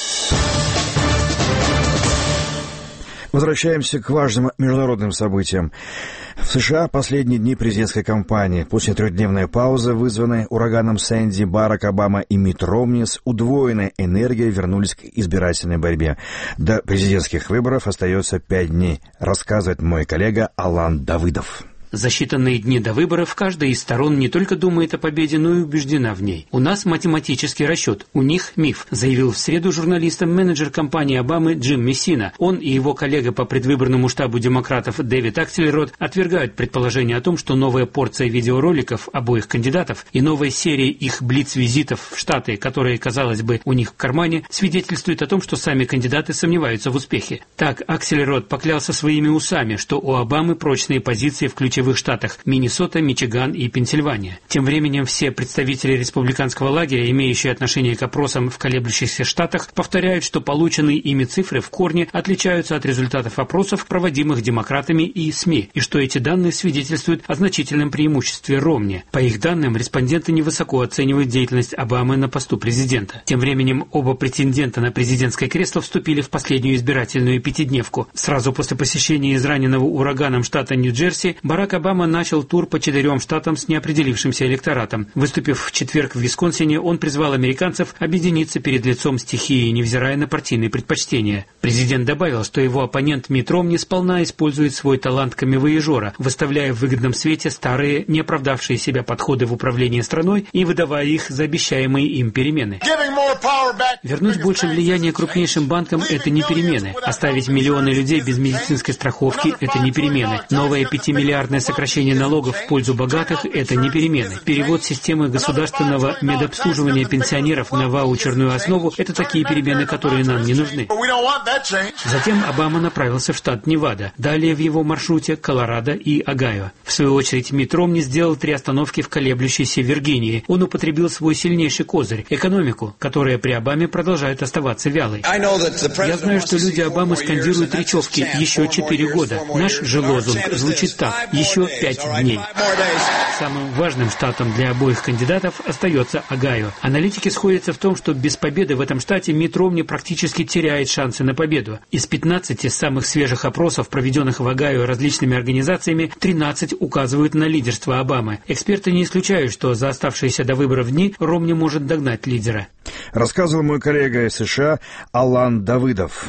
Возвращаемся к важным международным событиям. В США последние дни президентской кампании. После трехдневной паузы, вызванной ураганом Сэнди, Барак Обама и Митт Ромни с удвоенной энергией вернулись к избирательной борьбе. До президентских выборов остается 5 дней, рассказывает мой коллега Алан Давыдов. За считанные дни до выборов каждая из сторон не только думает о победе, но и убеждена в ней. «У нас математический расчет, у них миф», заявил в среду журналистам менеджер кампании Обамы Джим Мессина. Он и его коллега по предвыборному штабу демократов Дэвид Аксельрод отвергают предположение о том, что новая порция видеороликов обоих кандидатов и новая серия их блиц-визитов в Штаты, которые, казалось бы, у них в кармане, свидетельствует о том, что сами кандидаты сомневаются в успехе. Так Аксельрод поклялся своими усами, что у Обамы прочные позиции в ключевых штатах Миннесота, Мичиган и Пенсильвания. Тем временем все представители республиканского лагеря, имеющие отношение к опросам в колеблющихся штатах, повторяют, что полученные ими цифры в корне отличаются от результатов опросов, проводимых демократами и СМИ, и что эти данные свидетельствуют о значительном преимуществе Ромни. По их данным, респонденты невысоко оценивают деятельность Обамы на посту президента. Тем временем оба претендента на президентское кресло вступили в последнюю избирательную пятидневку. Сразу после посещения израненного ураганом штата Нью-Джерси Барак Обама начал тур по 4 штатам с неопределившимся электоратом. Выступив в четверг в Висконсине, он призвал американцев объединиться перед лицом стихии, невзирая на партийные предпочтения. Президент добавил, что его оппонент Митт Ромни сполна использует свой талант камевояжера, выставляя в выгодном свете старые, не оправдавшие себя подходы в управлении страной и выдавая их за обещаемые им перемены. Вернуть больше влияния крупнейшим банкам – это не перемены. Оставить миллионы людей без медицинской страховки – это не перемены. Новая 5-миллиардная сокращение налогов в пользу богатых – это не перемены. Перевод системы государственного медобслуживания пенсионеров на ваучерную основу – это такие перемены, которые нам не нужны. Затем Обама направился в штат Невада, далее в его маршруте Колорадо и Огайо. В свою очередь Митт Ромни сделал 3 остановки в колеблющейся Виргинии. Он употребил свой сильнейший козырь – экономику, которая при Обаме продолжает оставаться вялой. Я знаю, что люди Обамы скандируют речевки «Еще 4 года». Наш же лозунг звучит так: «Еще еще 5 дней. Самым важным штатом для обоих кандидатов остается Огайо. Аналитики сходятся в том, что без победы в этом штате Митт Ромни практически теряет шансы на победу. Из 15 самых свежих опросов, проведенных в Огайо различными организациями, 13 указывают на лидерство Обамы. Эксперты не исключают, что за оставшиеся до выборов дни Ромни может догнать лидера. Рассказывал мой коллега из США Алан Давыдов.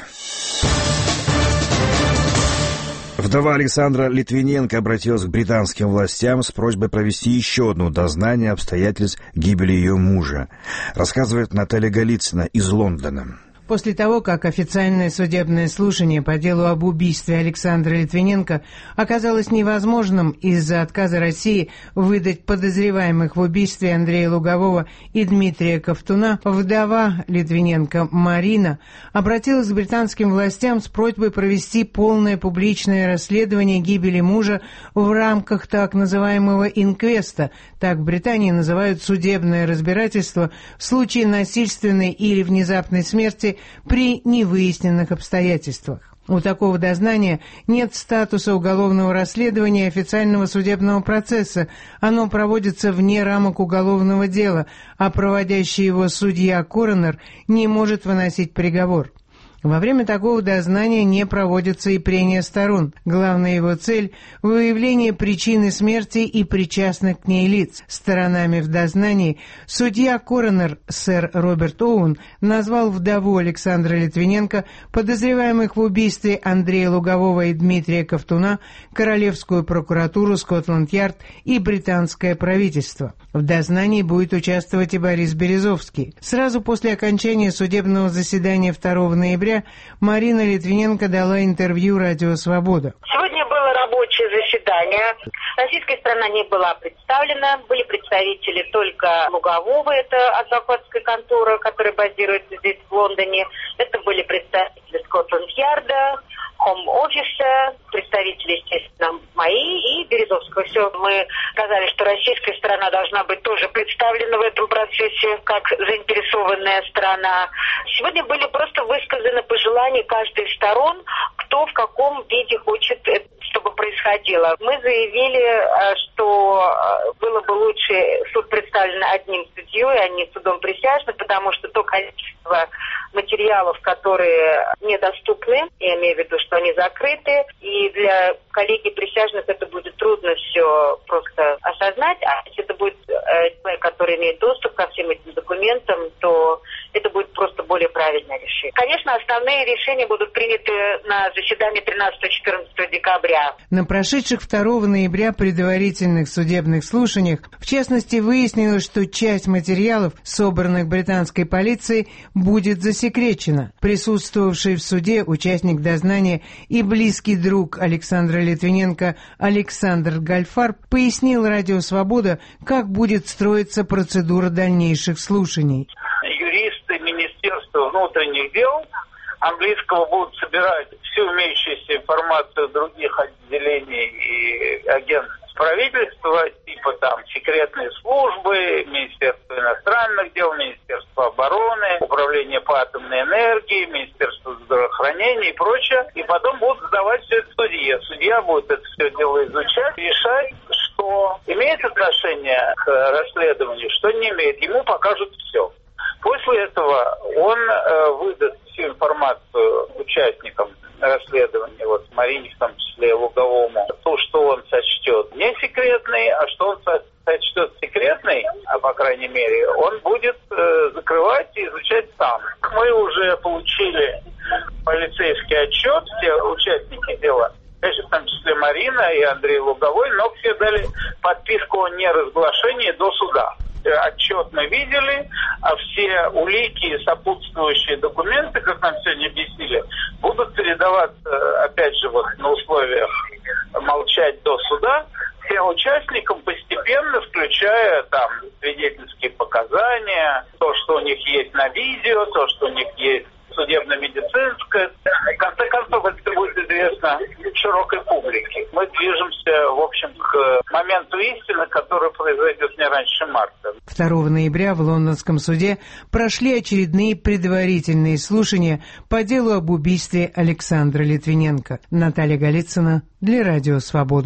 Вдова Александра Литвиненко обратилась к британским властям с просьбой провести еще одно дознание обстоятельств гибели ее мужа. Рассказывает Наталья Голицына из Лондона. После того, как официальное судебное слушание по делу об убийстве Александра Литвиненко оказалось невозможным из-за отказа России выдать подозреваемых в убийстве Андрея Лугового и Дмитрия Ковтуна, вдова Литвиненко Марина обратилась к британским властям с просьбой провести полное публичное расследование гибели мужа в рамках так называемого инквеста, так в Британии называют судебное разбирательство в случае насильственной или внезапной смерти при невыясненных обстоятельствах. У такого дознания нет статуса уголовного расследования и официального судебного процесса. Оно проводится вне рамок уголовного дела, а проводящий его судья-коронер не может выносить приговор. Во время такого дознания не проводятся и прения сторон. Главная его цель – выявление причины смерти и причастных к ней лиц. Сторонами в дознании судья-коронер сэр Роберт Оуэн назвал вдову Александра Литвиненко, подозреваемых в убийстве Андрея Лугового и Дмитрия Ковтуна, Королевскую прокуратуру, Скотланд-Ярд и британское правительство. В дознании будет участвовать и Борис Березовский. Сразу после окончания судебного заседания 2 ноября Марина Литвиненко дала интервью «Радио Свобода». Сегодня было рабочее заседание. Российская сторона не была представлена. Были представители только Лугового, это адвокатская контора, которая базируется здесь, в Лондоне. Это были представители Скотланд-Ярда, Хом-офиса, представители, естественно, мои и Березовского. Все, мы сказали, что российская сторона должна быть тоже представлена в этом процессе как заинтересованная сторона. Сегодня были просто высказаны пожелания каждой из сторон, кто в каком виде хочет, чтобы происходило. Мы заявили, что было бы лучше суд представлен одним судьей, а не судом присяжных, потому что то количество материалов, которые недоступны, я имею в виду, что они закрыты, и для коллегий присяжных это будет трудно все просто осознать, а если это будет человек, который имеет доступ ко всем этим документам, то это будет просто более правильное решение. Конечно, основные решения будут приняты на заседании 13-14 декабря. На прошедших 2 ноября предварительных судебных слушаниях, в частности, выяснилось, что часть материалов, собранных британской полицией, будет засекречена. Присутствовавший в суде участник дознания и близкий друг Александра Литвиненко Александр Гальфар пояснил «Радио Свобода», как будет строиться процедура дальнейших слушаний. Юристы Министерства внутренних дел английского будут собирать всю имеющуюся информацию других отделений и агентств правительства, типа там секретные службы, Министерство иностранных дел, Министерство обороны, Управление по атомной энергии, Министерство здравоохранения и прочее. И потом будут сдавать все это судье. Судья будет это все дело изучать, решать, что имеет отношение к расследованию, что не имеет. Ему покажут все. После этого он выдаст всю информацию участникам расследования, вот Марине, в том числе Луговому, то, что он сочтет не секретный, а что он сочтет секретный, а по крайней мере, он будет закрывать и изучать сам. Мы уже получили полицейский отчет, все участники дела, конечно, в том числе Марина и Андрей Луговой, но все дали подписку о неразглашении до суда. Отчет мы видели, а все улики и сопутствующие документы, как нам сегодня объяснили, будут передаваться, опять же, вот на условиях молчать до суда всем участникам постепенно, включая там свидетельские показания, то, что у них есть на видео, то, что у них есть судебно-медицинское. В конце концов, это будет известно широкой публике. Мы движемся, в общем, к моменту истины, который произойдет не раньше марта. 2 ноября в лондонском суде прошли очередные предварительные слушания по делу об убийстве Александра Литвиненко. Наталья Голицына для «Радио Свобода»,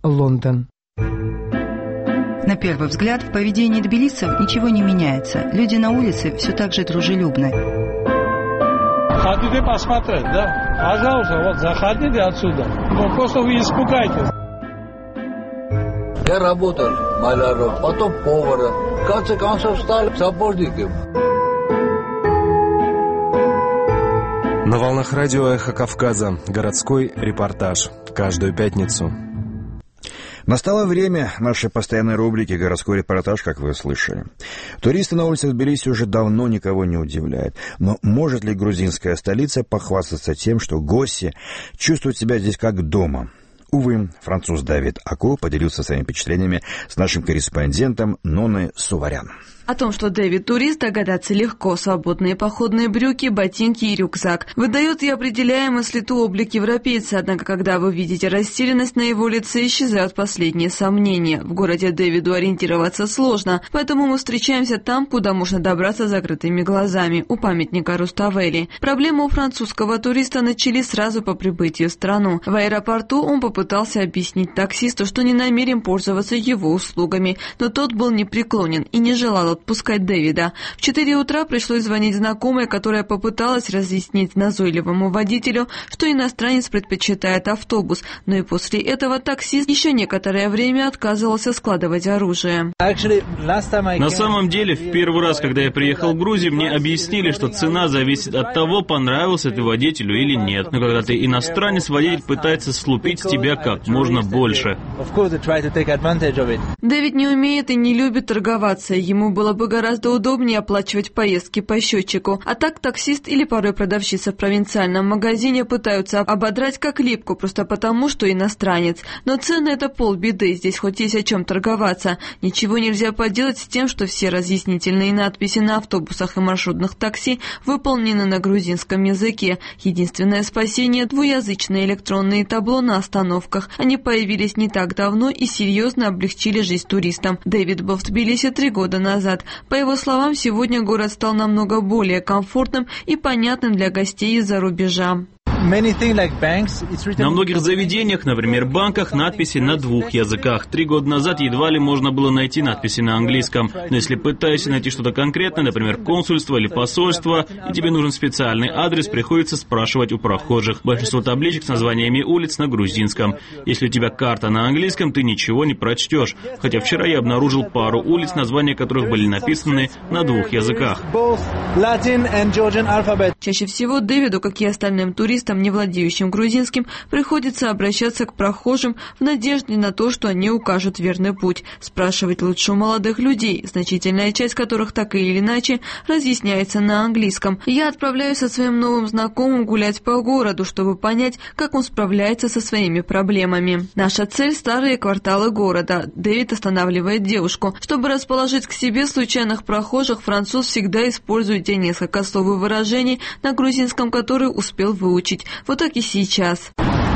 Лондон. На первый взгляд, в поведении тбилисцев ничего не меняется. Люди на улице все так же дружелюбны. Хотите посмотреть, да? Пожалуйста, вот заходите отсюда. Но просто вы испугаетесь. Я работал маляром, потом поваром. В конце концов стал сапожником. На волнах радио «Эхо Кавказа» городской репортаж. Каждую пятницу. Настало время нашей постоянной рубрики «Городской репортаж», как вы слышали. Туристы на улицах Тбилиси уже давно никого не удивляют. Но может ли грузинская столица похвастаться тем, что гости чувствуют себя здесь как дома? Увы, француз Давид Аку поделился своими впечатлениями с нашим корреспондентом Ноной Суварян. О том, что Дэвид турист, догадаться легко. Свободные походные брюки, ботинки и рюкзак. Выдает и определяемый с лету облик европейца, однако когда вы видите растерянность на его лице, исчезают последние сомнения. В городе Дэвиду ориентироваться сложно, поэтому мы встречаемся там, куда можно добраться закрытыми глазами, у памятника Руставели. Проблемы у французского туриста начались сразу по прибытию в страну. В аэропорту он попытался объяснить таксисту, что не намерен пользоваться его услугами, но тот был непреклонен и не желал отпускать Дэвида. В 4 утра пришлось звонить знакомой, которая попыталась разъяснить назойливому водителю, что иностранец предпочитает автобус, но и после этого таксист еще некоторое время отказывался складывать оружие. На самом деле, в первый раз, когда я приехал в Грузию, мне объяснили, что цена зависит от того, понравился ты водителю или нет. Но когда ты иностранец, водитель пытается слупить с тебя как можно больше. Дэвид не умеет и не любит торговаться. Ему было бы гораздо удобнее оплачивать поездки по счетчику. А так таксист или порой продавщица в провинциальном магазине пытаются ободрать как липку, просто потому, что иностранец. Но цены — это полбеды, здесь хоть есть о чем торговаться. Ничего нельзя поделать с тем, что все разъяснительные надписи на автобусах и маршрутных такси выполнены на грузинском языке. Единственное спасение — двуязычные электронные табло на остановках. Они появились не так давно и серьезно облегчили жизнь туристам. Дэвид был в Тбилиси 3 года назад. По его словам, сегодня город стал намного более комфортным и понятным для гостей из-за рубежа. На многих заведениях, например, банках, надписи на 2 языках. 3 года назад едва ли можно было найти надписи на английском. Но если пытаешься найти что-то конкретное, например, консульство или посольство, и тебе нужен специальный адрес, приходится спрашивать у прохожих. Большинство табличек с названиями улиц на грузинском. Если у тебя карта на английском, ты ничего не прочтешь. Хотя вчера я обнаружил пару улиц, названия которых были написаны на 2 языках. Чаще всего Дэвиду, как и остальным туристам, не владеющим грузинским, приходится обращаться к прохожим в надежде на то, что они укажут верный путь. Спрашивать лучше у молодых людей, значительная часть которых так или иначе разъясняется на английском. Я отправляюсь со своим новым знакомым гулять по городу, чтобы понять, как он справляется со своими проблемами. Наша цель — старые кварталы города. Дэвид останавливает девушку. Чтобы расположить к себе случайных прохожих, француз всегда использует те несколько слов и выражений на грузинском, которые успел выучить. Вот так и сейчас.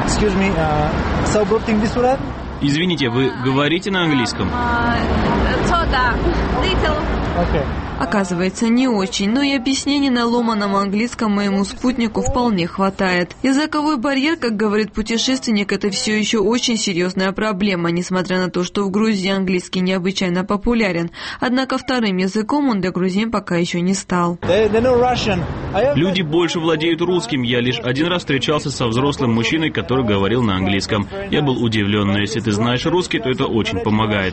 Извините, вы говорите на английском? Оказывается, не очень, но и объяснений на ломаном английском моему спутнику вполне хватает. Языковой барьер, как говорит путешественник, это все еще очень серьезная проблема, несмотря на то, что в Грузии английский необычайно популярен. Однако вторым языком он для грузин пока еще не стал. Люди больше владеют русским. Я лишь один раз встречался со взрослым мужчиной, который говорил на английском. Я был удивлен, но если ты знаешь русский, то это очень помогает.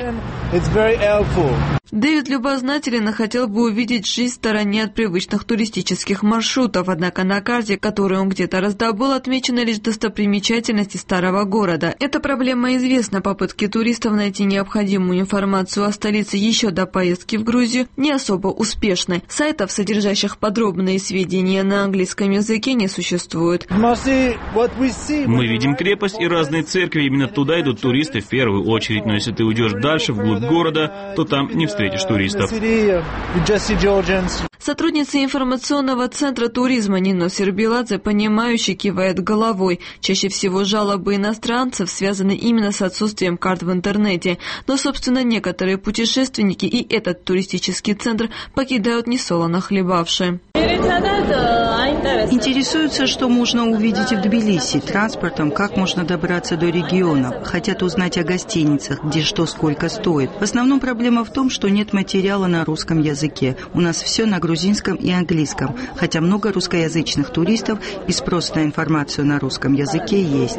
Дэвид любознателен и хотел бы увидеть жизнь в стороне от привычных туристических маршрутов, однако на карте, которую он где-то раздобыл, отмечены лишь достопримечательности старого города. Эта проблема известна. Попытки туристов найти необходимую информацию о столице еще до поездки в Грузию не особо успешны. Сайтов, содержащих подробные сведения на английском языке, не существует. Мы видим крепость и разные церкви. Именно туда идут туристы в первую очередь. Но если ты уйдешь дальше, вглубь города, то там не встретишь туристов. Сотрудница информационного центра туризма Нино Сербиладзе, понимающе кивает головой. Чаще всего жалобы иностранцев связаны именно с отсутствием карт в интернете. Но, собственно, некоторые путешественники и этот туристический центр покидают несолоно хлебавши. Интересуются, что можно увидеть в Тбилиси, транспортом, как можно добраться до регионов. Хотят узнать о гостиницах, где что сколько стоит. В основном проблема в том, что нет материала на русском языке. У нас все на грузинском и английском. Хотя много русскоязычных туристов и спрос на информацию на русском языке есть.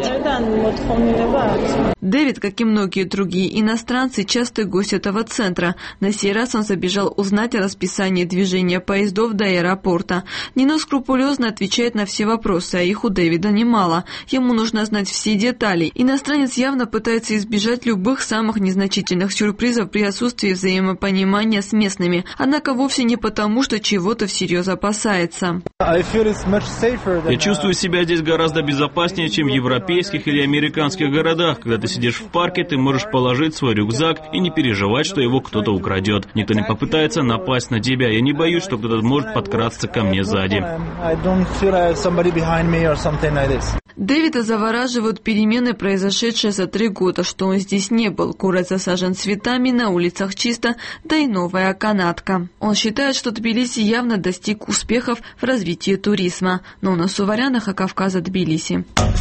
Дэвид, как и многие другие иностранцы, частый гость этого центра. На сей раз он забежал узнать о расписании движения поездов до аэропорта. Нино скрупулезно отвечает на все вопросы, а их у Дэвида немало. Ему нужно знать все детали. Иностранец явно пытается избежать любых самых незначительных сюрпризов при отсутствии взаимопонимания с местными. Однако вовсе не потому, что чего-то всерьез опасается. Я чувствую себя здесь гораздо безопаснее, чем в европейских или американских городах. Когда ты сидишь в парке, ты можешь положить свой рюкзак и не переживать, что его кто-то украдет. Никто не попытается напасть на тебя. Я не боюсь, что кто-то может подкрасться ко мне сзади. Дэвида завораживают перемены, произошедшие за 3 года, что он здесь не был. Город засажен цветами, на улицах чисто, да и новая канатка. Он считает, что Тбилиси явно достиг успехов в развитии туризма. Но на Суваряна Кавказа, Тбилиси.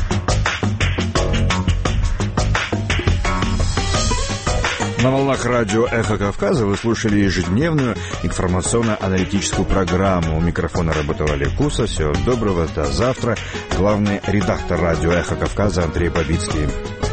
На волнах радио «Эхо Кавказа» вы слушали ежедневную информационно-аналитическую программу. У микрофона работал Олег Куса. Всего доброго, до завтра. Главный редактор радио «Эхо Кавказа» Андрей Бабицкий.